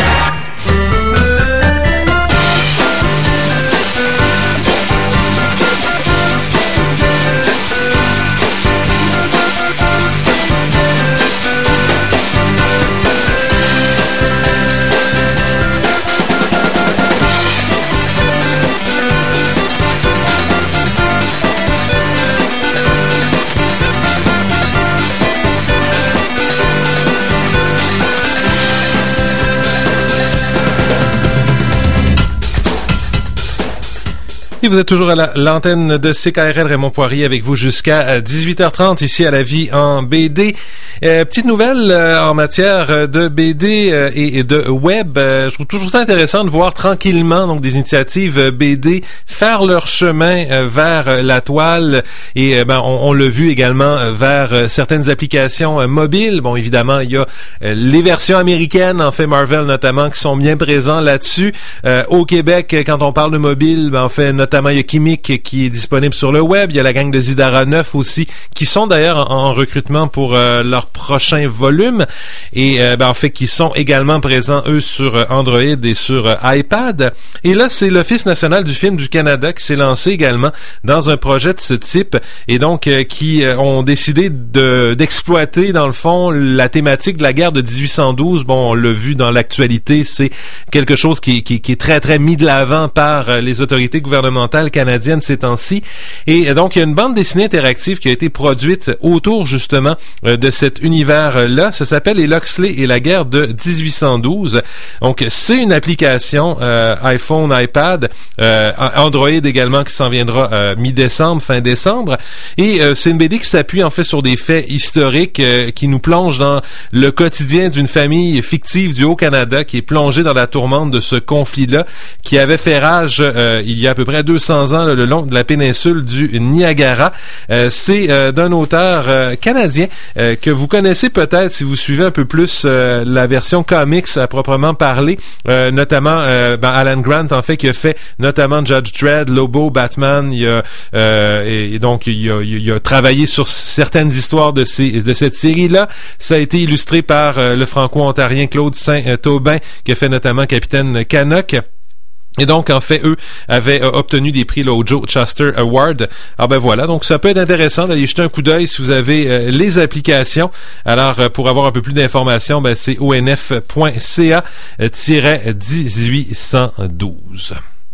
Vous êtes toujours à l'antenne de CKRL, Raymond Poirier avec vous jusqu'à 18h30 ici à La Vie en BD. Petite nouvelle en matière de BD et de web. Je trouve toujours ça intéressant de voir tranquillement donc des initiatives BD faire leur chemin vers la toile et on l'a vu également vers certaines applications mobiles. Bon, évidemment, il y a les versions américaines, en fait Marvel notamment, qui sont bien présents là-dessus. Au Québec, quand on parle de mobile, en fait notamment il y a Kimik qui est disponible sur le web. Il y a la gang de Zidara 9 aussi, qui sont d'ailleurs en recrutement pour leur prochain volume. Et en fait, qui sont également présents, eux, sur Android et sur iPad. Et là, c'est l'Office national du film du Canada qui s'est lancé également dans un projet de ce type. Et donc, qui ont décidé d'exploiter, dans le fond, la thématique de la guerre de 1812. Bon, on l'a vu dans l'actualité, c'est quelque chose qui est très, très mis de l'avant par les autorités gouvernementales canadiennes ces temps-ci. Et donc, il y a une bande dessinée interactive qui a été produite autour, justement, de cet univers-là. Ça s'appelle Les Loxley et la guerre de 1812. Donc, c'est une application iPhone, iPad, Android également qui s'en viendra mi-décembre, fin décembre. Et c'est une BD qui s'appuie en fait sur des faits historiques qui nous plongent dans le quotidien d'une famille fictive du Haut-Canada qui est plongée dans la tourmente de ce conflit-là qui avait fait rage il y a à peu près 200 ans le long de la péninsule du Niagara. C'est d'un auteur canadien que vous connaissez peut-être si vous suivez un peu plus la version comics à proprement parler, notamment Alan Grant en fait qui a fait notamment Judge Dredd, Lobo, Batman. Il a et donc il a travaillé sur certaines histoires de cette série-là. Ça a été illustré par le franco-ontarien Claude Saint-Aubin qui a fait notamment Capitaine Canuck. Et donc, en fait, eux avaient obtenu des prix au Joe Shuster Award. Ah ben voilà, donc ça peut être intéressant d'aller jeter un coup d'œil si vous avez les applications. Alors, pour avoir un peu plus d'informations, ben c'est onf.ca-1812.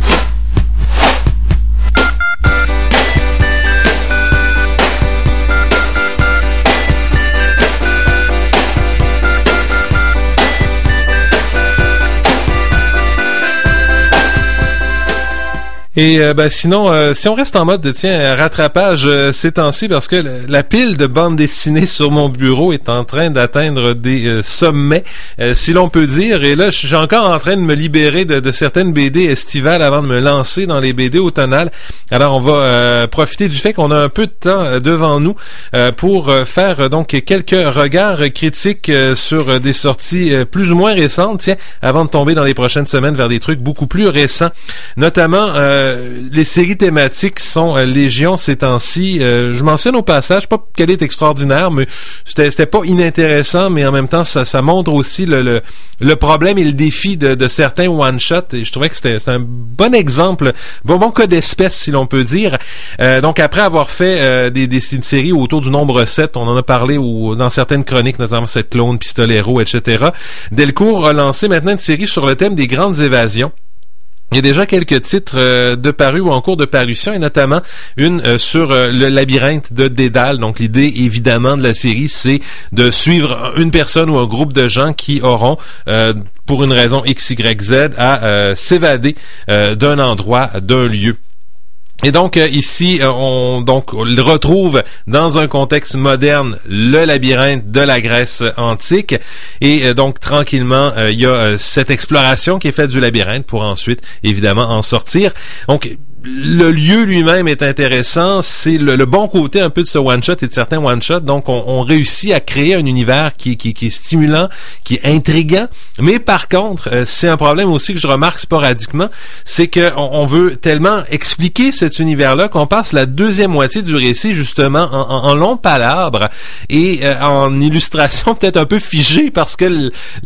Et sinon, si on reste en mode rattrapage ces temps-ci, parce que la pile de bandes dessinées sur mon bureau est en train d'atteindre des sommets, si l'on peut dire. Et là, je suis encore en train de me libérer de certaines BD estivales avant de me lancer dans les BD automnales. Alors, on va profiter du fait qu'on a un peu de temps devant nous pour faire donc quelques regards critiques sur des sorties plus ou moins récentes, avant de tomber dans les prochaines semaines vers des trucs beaucoup plus récents, notamment les séries thématiques sont légion ces temps-ci. Je mentionne au passage, pas qu'elle est extraordinaire, mais c'était pas inintéressant, mais en même temps, ça montre aussi le problème et le défi de certains one-shots, et je trouvais que c'était un bon exemple, bon cas d'espèce, si l'on peut dire. Donc, après avoir fait des séries autour du nombre 7, on en a parlé dans certaines chroniques, notamment cette clone, Pistolero, etc., Delcourt a lancé maintenant une série sur le thème des grandes évasions. Il y a déjà quelques titres de parus ou en cours de parution, et notamment une sur le labyrinthe de Dédale. Donc l'idée évidemment de la série, c'est de suivre une personne ou un groupe de gens qui auront pour une raison X, Y, Z à s'évader d'un endroit, d'un lieu. Et donc ici, on le retrouve dans un contexte moderne, le labyrinthe de la Grèce antique, et donc tranquillement, il y a cette exploration qui est faite du labyrinthe pour ensuite, évidemment, en sortir. Donc, le lieu lui-même est intéressant, c'est le bon côté un peu de ce one-shot et de certains one-shots. Donc, on réussit à créer un univers qui est stimulant, qui est intriguant. Mais par contre, c'est un problème aussi que je remarque sporadiquement, c'est que on veut tellement expliquer cet univers-là qu'on passe la deuxième moitié du récit justement en long palabre et en illustration peut-être un peu figée, parce que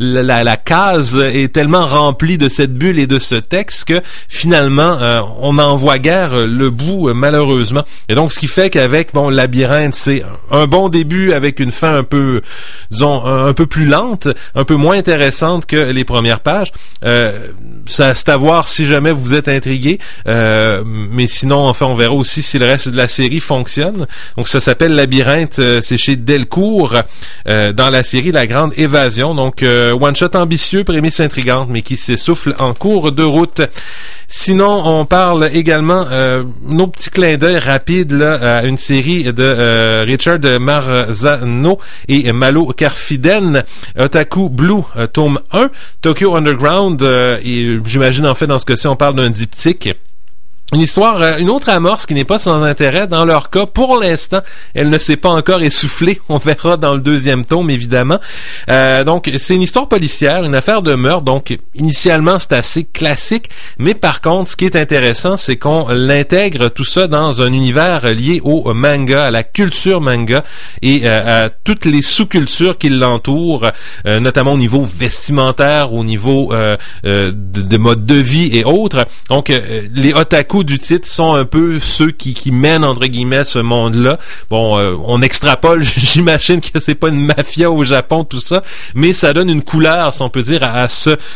la case est tellement remplie de cette bulle et de ce texte que finalement, on en voit guère le bout, malheureusement. Et donc, ce qui fait qu'avec Labyrinthe, c'est un bon début avec une fin un peu, disons, un peu plus lente, un peu moins intéressante que les premières pages. C'est à voir si jamais vous êtes intrigué. Mais sinon, enfin, on verra aussi si le reste de la série fonctionne. Donc, ça s'appelle Labyrinthe, c'est chez Delcourt, dans la série La Grande Évasion. Donc, one-shot ambitieux, prémisse intrigante, mais qui s'essouffle en cours de route. Sinon, on parle également, nos petits clins d'œil rapides là, à une série de Richard Marzano et Malo Karfiden, Otaku Blue, tome 1, Tokyo Underground, et j'imagine en fait dans ce cas-ci on parle d'un diptyque. Une histoire, une autre amorce qui n'est pas sans intérêt. Dans leur cas, pour l'instant, elle ne s'est pas encore essoufflée. On verra dans le deuxième tome, évidemment. Donc, c'est une histoire policière, une affaire de meurtre. Donc, initialement, c'est assez classique. Mais par contre, ce qui est intéressant, c'est qu'on l'intègre tout ça dans un univers lié au manga, à la culture manga et à toutes les sous-cultures qui l'entourent, notamment au niveau vestimentaire, au niveau de mode de vie et autres. Donc, les otaku du titre sont un peu ceux qui mènent entre guillemets ce monde-là. Bon, on extrapole, j'imagine que c'est pas une mafia au Japon tout ça, mais ça donne une couleur, si on peut dire, à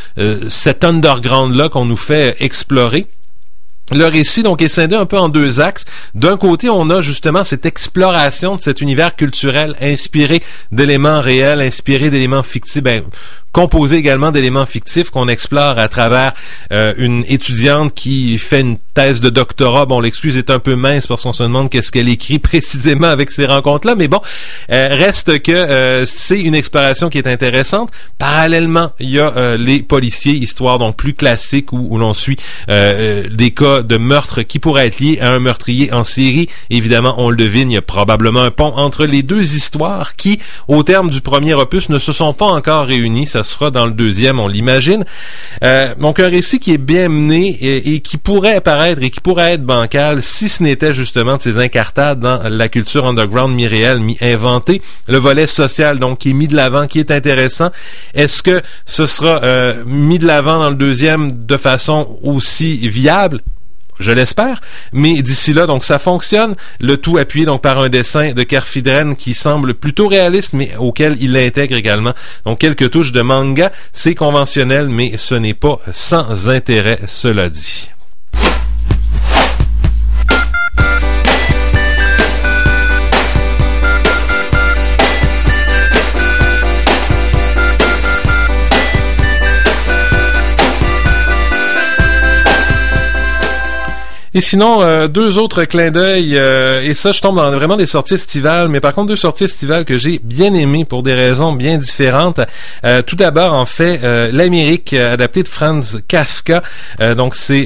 cet underground-là qu'on nous fait explorer. Le récit donc est scindé un peu en deux axes. D'un côté, on a justement cette exploration de cet univers culturel inspiré d'éléments réels, inspiré d'éléments fictifs, composé également d'éléments fictifs qu'on explore à travers une étudiante qui fait une thèse de doctorat. Bon, l'excuse est un peu mince parce qu'on se demande qu'est-ce qu'elle écrit précisément avec ces rencontres-là, mais bon, reste que c'est une exploration qui est intéressante. Parallèlement, il y a les policiers, histoire donc plus classique où l'on suit des cas de meurtre qui pourrait être lié à un meurtrier en série. Évidemment, on le devine, il y a probablement un pont entre les deux histoires qui, au terme du premier opus, ne se sont pas encore réunies. Ça ça sera dans le deuxième, on l'imagine. Donc un récit qui est bien mené et qui pourrait apparaître et qui pourrait être bancal si ce n'était justement de ces incartades dans la culture underground mi-réelle, mi-inventée. Le volet social donc qui est mis de l'avant, qui est intéressant. Est-ce que ce sera mis de l'avant dans le deuxième de façon aussi viable? Je l'espère, mais d'ici là, donc ça fonctionne. Le tout appuyé donc par un dessin de Kerfidren qui semble plutôt réaliste, mais auquel il intègre également donc quelques touches de manga. C'est conventionnel, mais ce n'est pas sans intérêt, cela dit. Et sinon, deux autres clins d'œil, et ça, je tombe dans vraiment des sorties estivales, mais par contre, deux sorties estivales que j'ai bien aimées pour des raisons bien différentes. Tout d'abord, en fait, l'Amérique, adaptée de Franz Kafka, donc c'est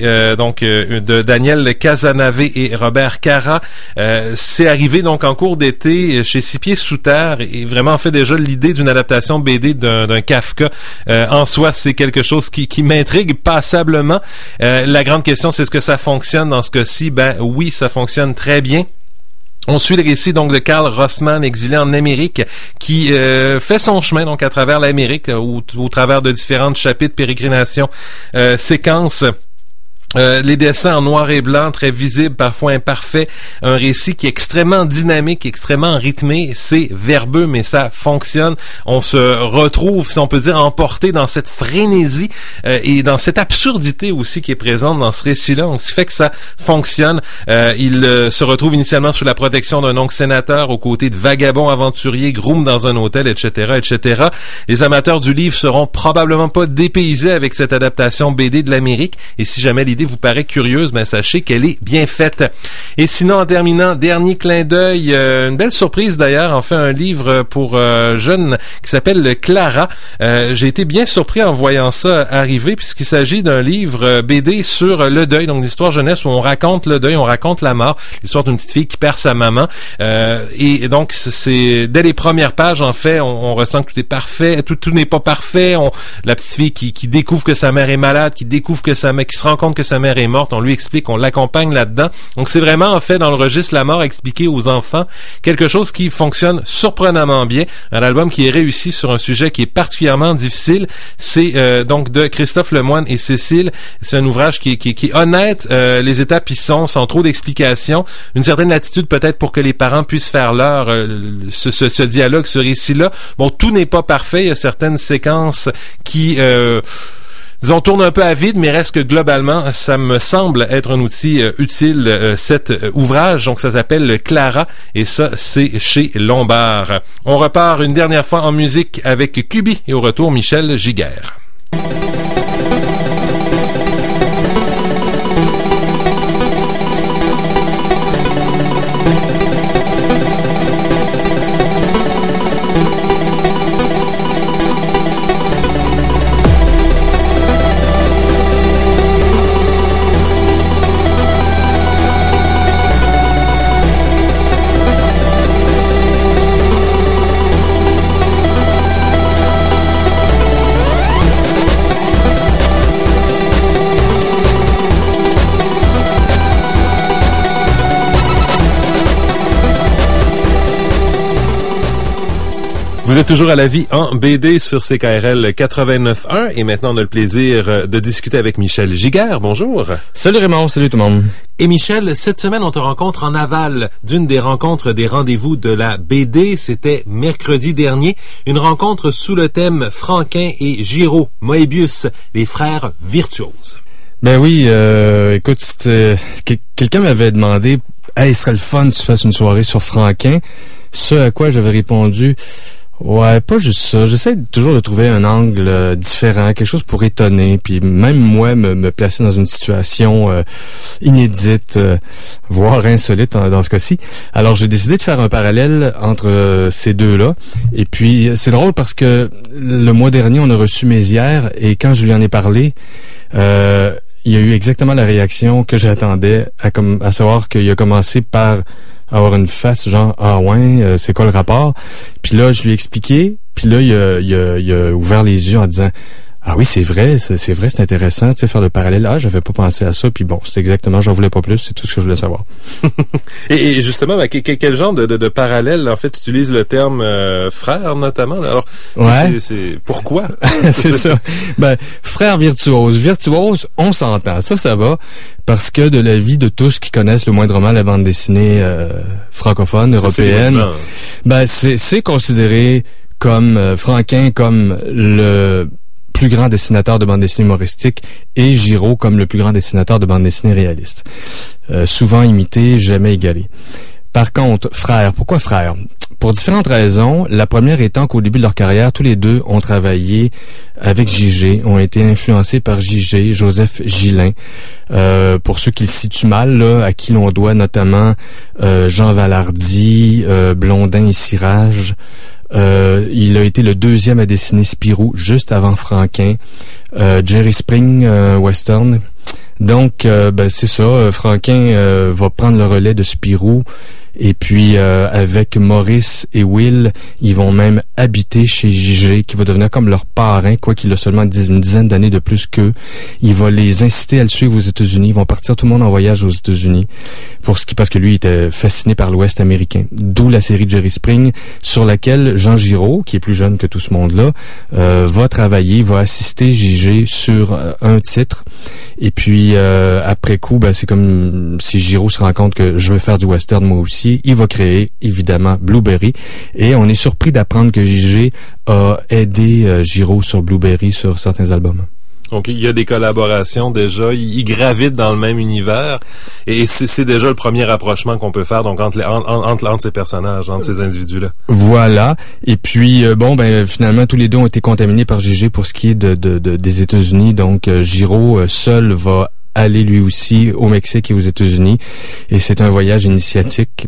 de Daniel Casanave et Robert Caro. C'est arrivé donc en cours d'été chez Six Pieds Sous Terre, et vraiment, en fait, déjà, l'idée d'une adaptation BD d'un Kafka, en soi, c'est quelque chose qui m'intrigue passablement. La grande question, c'est est-ce que ça fonctionne dans ce cas-ci? Ben oui, ça fonctionne très bien. On suit le récit donc de Karl Rossmann, exilé en Amérique, qui fait son chemin donc à travers l'Amérique, au travers de différentes chapitres, pérégrinations, séquences. Les dessins en noir et blanc, très visibles, parfois imparfaits, un récit qui est extrêmement dynamique, extrêmement rythmé, c'est verbeux, mais ça fonctionne. On se retrouve, si on peut dire, emporté dans cette frénésie et dans cette absurdité aussi qui est présente dans ce récit-là, donc ce qui fait que ça fonctionne. Il se retrouve initialement sous la protection d'un oncle sénateur, aux côtés de vagabonds aventuriers, grooms dans un hôtel, etc., etc. Les amateurs du livre seront probablement pas dépaysés avec cette adaptation BD de l'Amérique, et si jamais l'idée vous paraît curieuse, ben sachez qu'elle est bien faite. Et sinon, en terminant, dernier clin d'œil, une belle surprise d'ailleurs, en fait un livre pour jeunes qui s'appelle Clara. J'ai été bien surpris en voyant ça arriver, puisqu'il s'agit d'un livre BD sur le deuil, donc l'histoire jeunesse où on raconte le deuil, on raconte la mort, l'histoire d'une petite fille qui perd sa maman. Et donc c'est dès les premières pages, en fait, on ressent que tout est parfait, tout n'est pas parfait. La petite fille qui découvre que sa mère est malade, qui découvre que qui se rend compte que sa mère est morte, on lui explique, on l'accompagne là-dedans. Donc c'est vraiment en fait dans le registre la mort expliquée aux enfants, quelque chose qui fonctionne surprenamment bien. Un album qui est réussi sur un sujet qui est particulièrement difficile. C'est donc de Christophe Lemoine et Cécile. C'est un ouvrage qui est honnête. Les étapes y sont sans trop d'explications. Une certaine attitude peut-être pour que les parents puissent faire leur ce dialogue, ce récit-là. Bon, tout n'est pas parfait. Il y a certaines séquences qui disons, tourne un peu à vide, mais reste que globalement, ça me semble être un outil utile, cet ouvrage. Donc, ça s'appelle Clara, et ça, c'est chez Lombard. On repart une dernière fois en musique avec Cubi, et au retour, Michel Giguère. Vous êtes toujours à la vie en BD sur CKRL 89.1 et maintenant on a le plaisir de discuter avec Michel Giguère. Bonjour. Salut Raymond, salut tout le monde. Et Michel, cette semaine on te rencontre en aval d'une des rencontres des rendez-vous de la BD. C'était mercredi dernier, une rencontre sous le thème Franquin et Giraud, Moebius, les frères virtuoses. Ben oui, écoute, quelqu'un m'avait demandé « Hey, ce serait le fun que tu fasses une soirée sur Franquin », ce à quoi j'avais répondu « Ouais, pas juste ça. J'essaie toujours de trouver un angle différent, quelque chose pour étonner, puis même moi me placer dans une situation inédite, voire insolite dans ce cas-ci. Alors j'ai décidé de faire un parallèle entre ces deux-là. Et puis c'est drôle parce que le mois dernier on a reçu Mézières et quand je lui en ai parlé, il y a eu exactement la réaction que j'attendais, à savoir qu'il a commencé par avoir une face genre, ah ouais, c'est quoi le rapport? Puis là, je lui ai expliqué, puis là, il a ouvert les yeux en disant, ah oui, c'est vrai, c'est intéressant, tu sais, faire le parallèle. Ah, j'avais pas pensé à ça, puis bon, c'est exactement, j'en voulais pas plus, c'est tout ce que je voulais savoir. et justement, quel genre de parallèle, en fait, tu utilises le terme frère, notamment? Alors, ouais. c'est pourquoi? C'est ça. Ben, frère virtuose. Virtuose, on s'entend. Ça va, parce que de la vie de tous qui connaissent le moindrement la bande dessinée francophone, européenne, ben, c'est considéré comme Franquin comme le plus grand dessinateur de bande dessinée humoristique et Giraud comme le plus grand dessinateur de bande dessinée réaliste. Souvent imité, jamais égalé. Par contre, frère, pourquoi frère? Pour différentes raisons. La première étant qu'au début de leur carrière, tous les deux ont travaillé avec J.G., ont été influencés par J.G., Joseph Gillin. Pour ceux qui le situent mal, là, à qui l'on doit notamment Jean Valardy, Blondin et Cirage. Il a été le deuxième à dessiner Spirou, juste avant Franquin. Jerry Spring, Western. Donc, ben c'est ça. Franquin va prendre le relais de Spirou. Et puis, avec Maurice et Will, ils vont même habiter chez J.G., qui va devenir comme leur parrain, quoi qu'il a seulement une dizaine d'années de plus qu'eux. Il va les inciter à le suivre aux États-Unis. Ils vont partir tout le monde en voyage aux États-Unis, parce que lui, il était fasciné par l'Ouest américain. D'où la série Jerry Spring, sur laquelle Jean Giraud, qui est plus jeune que tout ce monde-là, va travailler, va assister J.G. sur un titre. Et puis, après coup, ben, c'est comme si Giraud se rend compte que je veux faire du western moi aussi. Il va créer, évidemment, Blueberry. Et on est surpris d'apprendre que J.G. a aidé Giraud sur Blueberry sur certains albums. Donc, il y a des collaborations déjà, ils gravitent dans le même univers, et c'est déjà le premier rapprochement qu'on peut faire, donc entre ces personnages, entre ces individus-là. Voilà. Et puis, bon, ben, finalement, tous les deux ont été contaminés par J.G. pour ce qui est des États-Unis. Donc, Giraud seul va aller lui aussi au Mexique et aux États-Unis. Et c'est un voyage initiatique.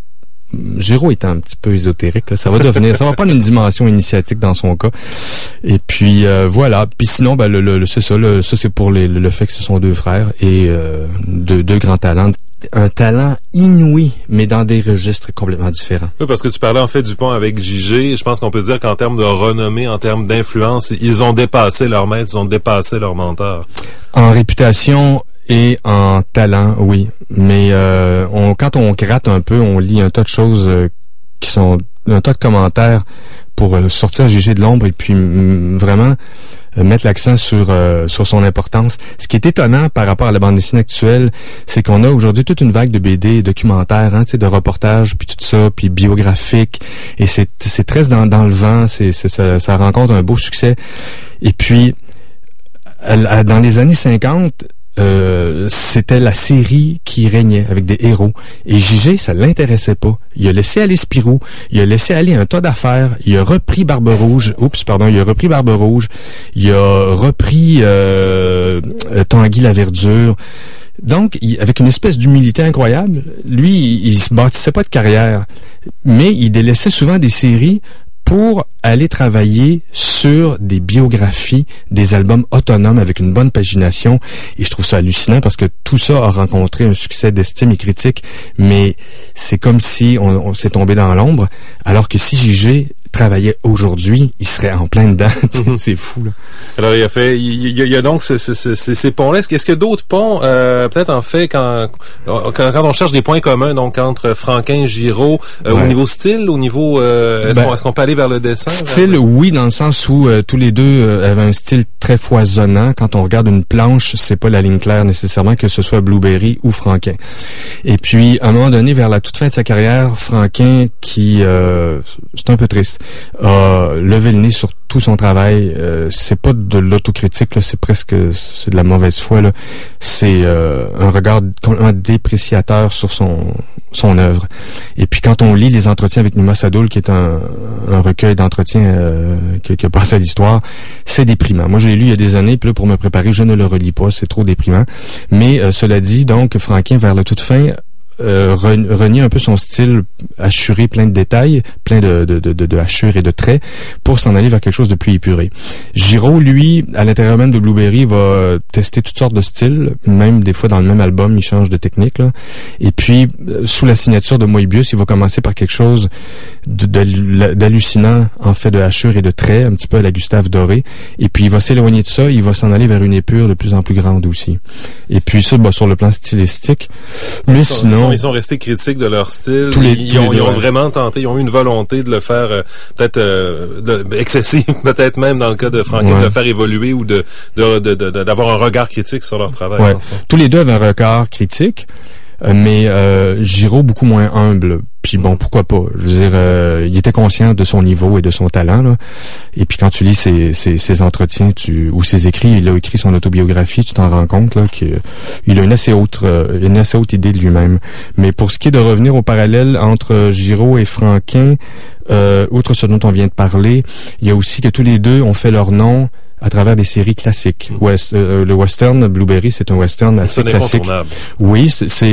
Giraud est un petit peu ésotérique, là. Ça va prendre une dimension initiatique dans son cas. Et puis voilà. Puis sinon, ben c'est ça. Ça c'est pour le fait que ce sont deux frères et deux grands talents. Un talent inouï, mais dans des registres complètement différents. Oui, parce que tu parlais en fait du pont avec J.G. Je pense qu'on peut dire qu'en termes de renommée, en termes d'influence, ils ont dépassé leur maître, ils ont dépassé leur mentor. En réputation et en talent, oui. Mais quand on gratte un peu, on lit un tas de choses qui sont un tas de commentaires pour sortir J.G. de l'ombre et puis vraiment mettre l'accent sur son importance. Ce qui est étonnant par rapport à la bande dessinée actuelle, c'est qu'on a aujourd'hui toute une vague de BD documentaires, hein, tu sais, de reportages, puis tout ça, puis biographiques, et c'est très dans le vent, ça rencontre un beau succès. Et puis, dans les années 50, c'était la série qui régnait avec des héros. Et J.G., ça l'intéressait pas. Il a laissé aller Spirou, il a laissé aller un tas d'affaires, il a repris Barbe Rouge, il a repris Barbe Rouge, il a repris Tanguy la Verdure. Donc, avec une espèce d'humilité incroyable, lui, il se bâtissait pas de carrière, mais il délaissait souvent des séries pour aller travailler sur des biographies, des albums autonomes avec une bonne pagination. Et je trouve ça hallucinant parce que tout ça a rencontré un succès d'estime et critique, mais c'est comme si on s'est tombé dans l'ombre, alors que si J.G. travaillait aujourd'hui, il serait en plein dedans. C'est fou, là. Alors, il y a donc ces ponts-là. Est-ce qu'il y a d'autres ponts, peut-être en fait, quand on cherche des points communs, donc entre Franquin et Giraud, au niveau style, au niveau, est-ce qu'on peut aller vers le dessin? Style, oui, dans le sens où tous les deux avaient un style très foisonnant. Quand on regarde une planche, c'est pas la ligne claire nécessairement, que ce soit Blueberry ou Franquin. Et puis, à un moment donné, vers la toute fin de sa carrière, Franquin, qui, c'est un peu triste, a levé le nez sur tout son travail. C'est pas de l'autocritique, là, c'est de la mauvaise foi, là. C'est un regard complètement dépréciateur sur son œuvre. Et puis quand on lit les entretiens avec Numa Sadoul, qui est un recueil d'entretiens qui a passé à l'histoire, c'est déprimant. Moi, je l'ai lu il y a des années, puis là, pour me préparer, je ne le relis pas, c'est trop déprimant. Mais cela dit, donc, Franquin, vers la toute fin, renier un peu son style hachuré, plein de détails, plein de hachures et de traits, pour s'en aller vers quelque chose de plus épuré. Giraud, lui, à l'intérieur même de Blueberry, va tester toutes sortes de styles, même des fois dans le même album, il change de technique, là. Et puis, sous la signature de Moebius, il va commencer par quelque chose d'hallucinant, en fait, de hachures et de traits, un petit peu à la Gustave Doré. Et puis, il va s'éloigner de ça, il va s'en aller vers une épure de plus en plus grande aussi. Et puis ça, sur le plan stylistique. Mais sinon... Ils sont restés critiques de leur style. Ils ont vraiment tenté, ils ont eu une volonté de le faire peut-être excessive, peut-être même dans le cas de Franquin, de le faire évoluer ou d'avoir un regard critique sur leur travail. Ouais. Tous les deux avaient un regard critique, mais Giraud beaucoup moins humble. Puis bon, pourquoi pas? Je veux dire, il était conscient de son niveau et de son talent, là. Et puis quand tu lis ses entretiens, ou ses écrits, il a écrit son autobiographie, tu t'en rends compte, là, qu'il a une assez haute idée de lui-même. Mais pour ce qui est de revenir au parallèle entre Giraud et Franquin, outre ce dont on vient de parler, il y a aussi que tous les deux ont fait leur nom à travers des séries classiques. Le western Blueberry, c'est un western assez classique. Oui,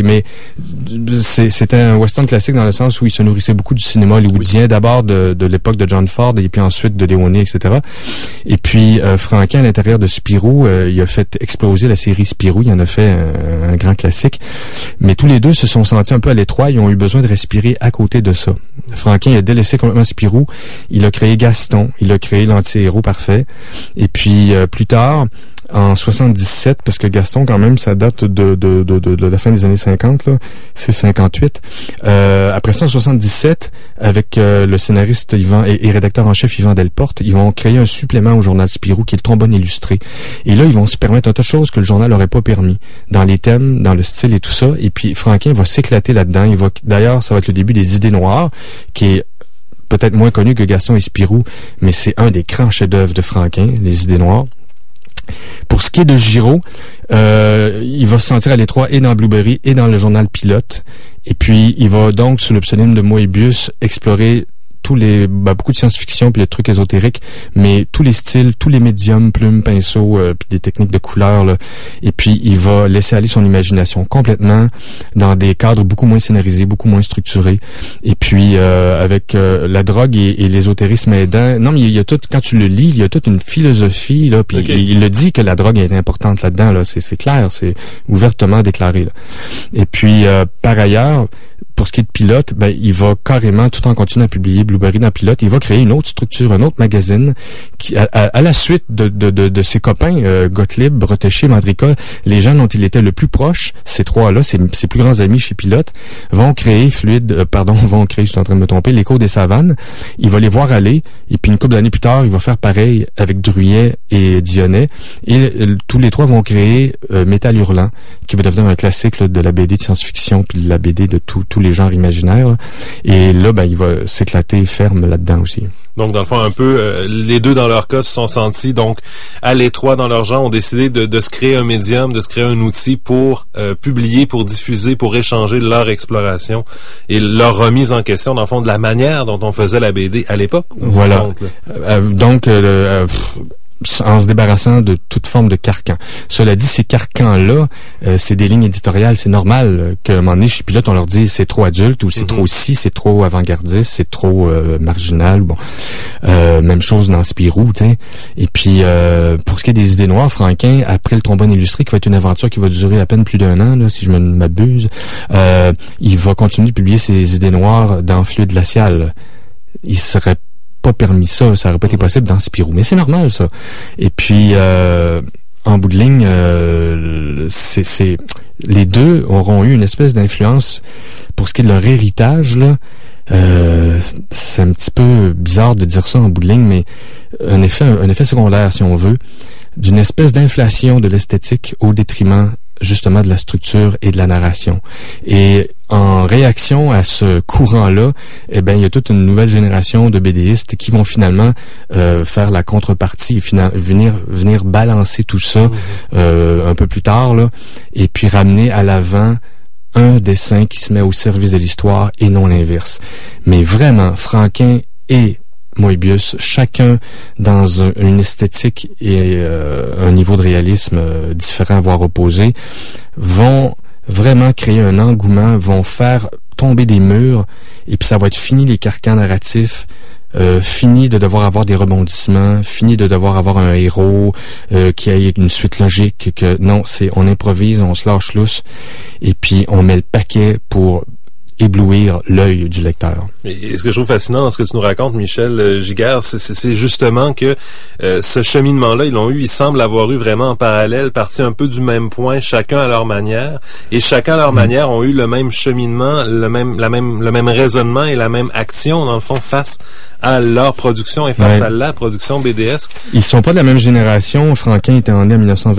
c'était un western classique dans le sens où il se nourrissait beaucoup du cinéma hollywoodien, d'abord de l'époque de John Ford et puis ensuite de Leone, etc. Et puis Franquin, à l'intérieur de Spirou, il a fait exploser la série Spirou, il en a fait un grand classique. Mais tous les deux se sont sentis un peu à l'étroit, ils ont eu besoin de respirer à côté de ça. Franquin a délaissé complètement Spirou, il a créé Gaston, il a créé l'anti-héros parfait. Et puis plus tard, en 77, parce que Gaston, quand même, ça date de la fin des années 50, là, c'est 58. Après ça, en 77, avec le scénariste et rédacteur en chef Yvan Delporte, ils vont créer un supplément au journal Spirou qui est le Trombone illustré. Et là, ils vont se permettre un tas de choses que le journal n'aurait pas permis, dans les thèmes, dans le style et tout ça. Et puis Franquin va s'éclater là-dedans. D'ailleurs, ça va être le début des Idées noires, qui est peut-être moins connu que Gaston et Spirou, mais c'est un des grands chefs-d'œuvre de Franquin, les Idées noires. Pour ce qui est de Giraud, il va se sentir à l'étroit et dans Blueberry et dans le journal Pilote. Et puis, il va donc, sous le pseudonyme de Moebius, explorer beaucoup de science-fiction puis des trucs ésotériques, mais tous les styles, tous les médiums, plumes, pinceaux, puis des techniques de couleurs, là. Et puis il va laisser aller son imagination complètement dans des cadres beaucoup moins scénarisés, beaucoup moins structurés. Et puis avec la drogue et l'ésotérisme aidant, non mais il y a tout, quand tu le lis, il y a toute une philosophie là, puis il le dit que la drogue est importante là-dedans, là, c'est clair, c'est ouvertement déclaré là. Et puis par ailleurs, pour ce qui est de Pilote, il va carrément, tout en continuant à publier Blueberry dans Pilote, il va créer une autre structure, un autre magazine qui, à la suite de ses copains, Gottlieb, Bretéché, Mandrika, les gens dont il était le plus proche, ces trois-là, ses plus grands amis chez Pilote, vont créer je suis en train de me tromper, l'Écho des Savanes. Il va les voir aller, et puis une couple d'années plus tard, il va faire pareil avec Druyet et Dionnet, et tous les trois vont créer Métal Hurlant, qui va devenir un classique là, de la BD de science-fiction, puis de la BD de tous les genres imaginaires. Là. Et là, il va s'éclater ferme là-dedans aussi. Donc, dans le fond, un peu, les deux, dans leur cas, se sont sentis, donc, à l'étroit dans leur genre, ont décidé de se créer un médium, de se créer un outil pour publier, pour diffuser, pour échanger leur exploration et leur remise en question, dans le fond, de la manière dont on faisait la BD à l'époque. Voilà. Donc, en se débarrassant de toute forme de carcan. Cela dit, ces carcans-là, c'est des lignes éditoriales, c'est normal qu'à un moment donné, chez Pilote, on leur dise c'est trop adulte ou c'est trop c'est trop avant-gardiste, c'est trop marginal. Bon, même chose dans Spirou, tu sais. Et puis, pour ce qui est des Idées noires, Franquin, après le Trombone illustré, qui va être une aventure qui va durer à peine plus d'un an, là, si je ne m'abuse, il va continuer de publier ses Idées noires dans Fluide glacial. Il serait pas permis ça aurait pas été possible dans Spirou, mais c'est normal ça. Et puis en bout de ligne, les deux auront eu une espèce d'influence pour ce qui est de leur héritage là. C'est un petit peu bizarre de dire ça en bout de ligne, mais un effet secondaire si on veut, d'une espèce d'inflation de l'esthétique au détriment justement de la structure et de la narration. Et en réaction à ce courant-là, il y a toute une nouvelle génération de BDistes qui vont finalement faire la contrepartie et venir balancer tout ça un peu plus tard, là, et puis ramener à l'avant un dessin qui se met au service de l'histoire et non l'inverse. Mais vraiment, Franquin et Moebius, chacun dans une esthétique et un niveau de réalisme différent, voire opposé, vont vraiment créer un engouement, vont faire tomber des murs, et puis ça va être fini les carcans narratifs. Fini de devoir avoir des rebondissements, fini de devoir avoir un héros qui ait une suite logique, que non, on improvise, on se lâche lousse, et puis on met le paquet pour éblouir l'œil du lecteur. Et ce que je trouve fascinant dans ce que tu nous racontes, Michel Giguère, c'est justement que ce cheminement-là, ils semblent avoir eu vraiment en parallèle, parti un peu du même point, chacun à leur manière, et chacun à leur manière ont eu le même cheminement, le même raisonnement et la même action, dans le fond, face à leur production et face à la production BDesque. Ils sont pas de la même génération. Franquin était né en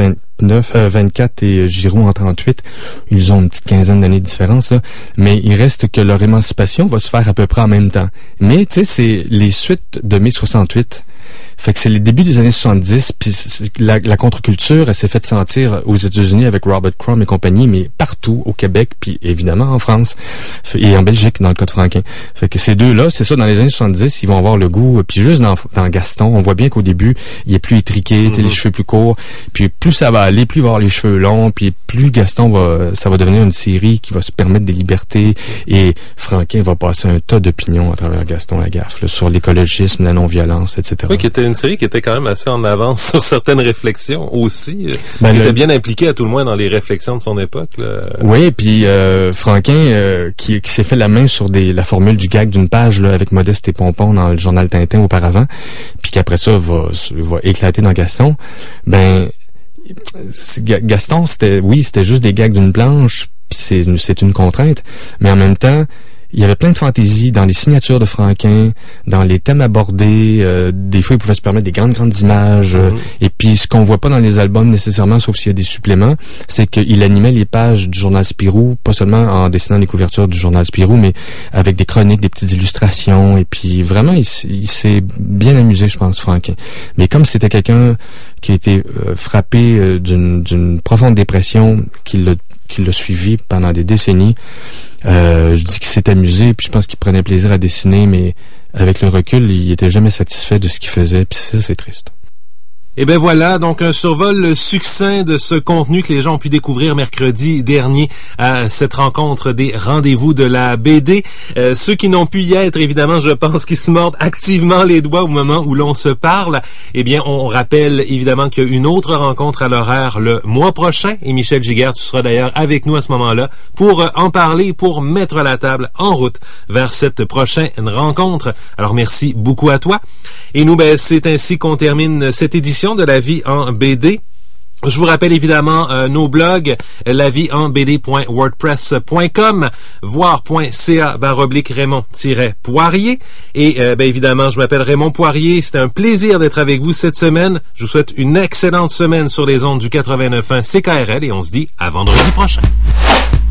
1924 et Giroux en 38. Ils ont une petite quinzaine d'années de différence, là. Mais il reste que leur émancipation va se faire à peu près en même temps. Mais, tu sais, c'est les suites de mai 68. Fait que c'est les débuts des années 70, puis la contre-culture, elle s'est fait sentir aux États-Unis avec Robert Crumb et compagnie, mais partout au Québec, puis évidemment en France et en Belgique dans le cas de Franquin. Fait que ces deux-là, c'est ça, dans les années 70, ils vont avoir le goût, puis juste dans Gaston, on voit bien qu'au début, il est plus étriqué, les cheveux plus courts, puis plus ça va aller, plus il va avoir les cheveux longs, puis plus Gaston ça va devenir une série qui va se permettre des libertés, et Franquin va passer un tas d'opinions à travers Gaston Lagaffe, là, sur l'écologisme, la non-violence, etc. Oui, qui était une série qui était quand même assez en avance sur certaines réflexions aussi. Il était bien impliqué à tout le moins dans les réflexions de son époque, là. Oui, puis Franquin qui s'est fait la main sur la formule du gag d'une page là, avec Modeste et Pompon dans le journal Tintin auparavant, puis qu'après ça va éclater dans Gaston. Ben Gaston, c'était juste des gags d'une planche, puis c'est une contrainte, mais en même temps, il y avait plein de fantaisies dans les signatures de Franquin, dans les thèmes abordés. Des fois, il pouvait se permettre des grandes images. Et puis, ce qu'on voit pas dans les albums nécessairement, sauf s'il y a des suppléments, c'est qu'il animait les pages du journal Spirou, pas seulement en dessinant les couvertures du journal Spirou, mais avec des chroniques, des petites illustrations. Et puis, vraiment, il s'est bien amusé, je pense, Franquin. Mais comme c'était quelqu'un qui a été frappé d'une profonde dépression, qui l'a suivi pendant des décennies, je dis qu'il s'est amusé, puis je pense qu'il prenait plaisir à dessiner, mais avec le recul, il était jamais satisfait de ce qu'il faisait, puis ça, c'est triste. Et ben voilà, donc un survol succinct de ce contenu que les gens ont pu découvrir mercredi dernier à cette rencontre des rendez-vous de la BD. Ceux qui n'ont pu y être, évidemment, je pense qu'ils se mordent activement les doigts au moment où l'on se parle. Eh bien, on rappelle évidemment qu'il y a une autre rencontre à l'horaire le mois prochain. Et Michel Giguère, tu seras d'ailleurs avec nous à ce moment-là pour en parler, pour mettre la table en route vers cette prochaine rencontre. Alors, merci beaucoup à toi. Et nous, c'est ainsi qu'on termine cette édition de La Vie en BD. Je vous rappelle évidemment nos blogs, laviehenbd.wordpress.com, voir.ca/Raymond-Poirier. Et évidemment, je m'appelle Raymond Poirier. C'était un plaisir d'être avec vous cette semaine. Je vous souhaite une excellente semaine sur les ondes du 89.1 CKRL et on se dit à vendredi prochain.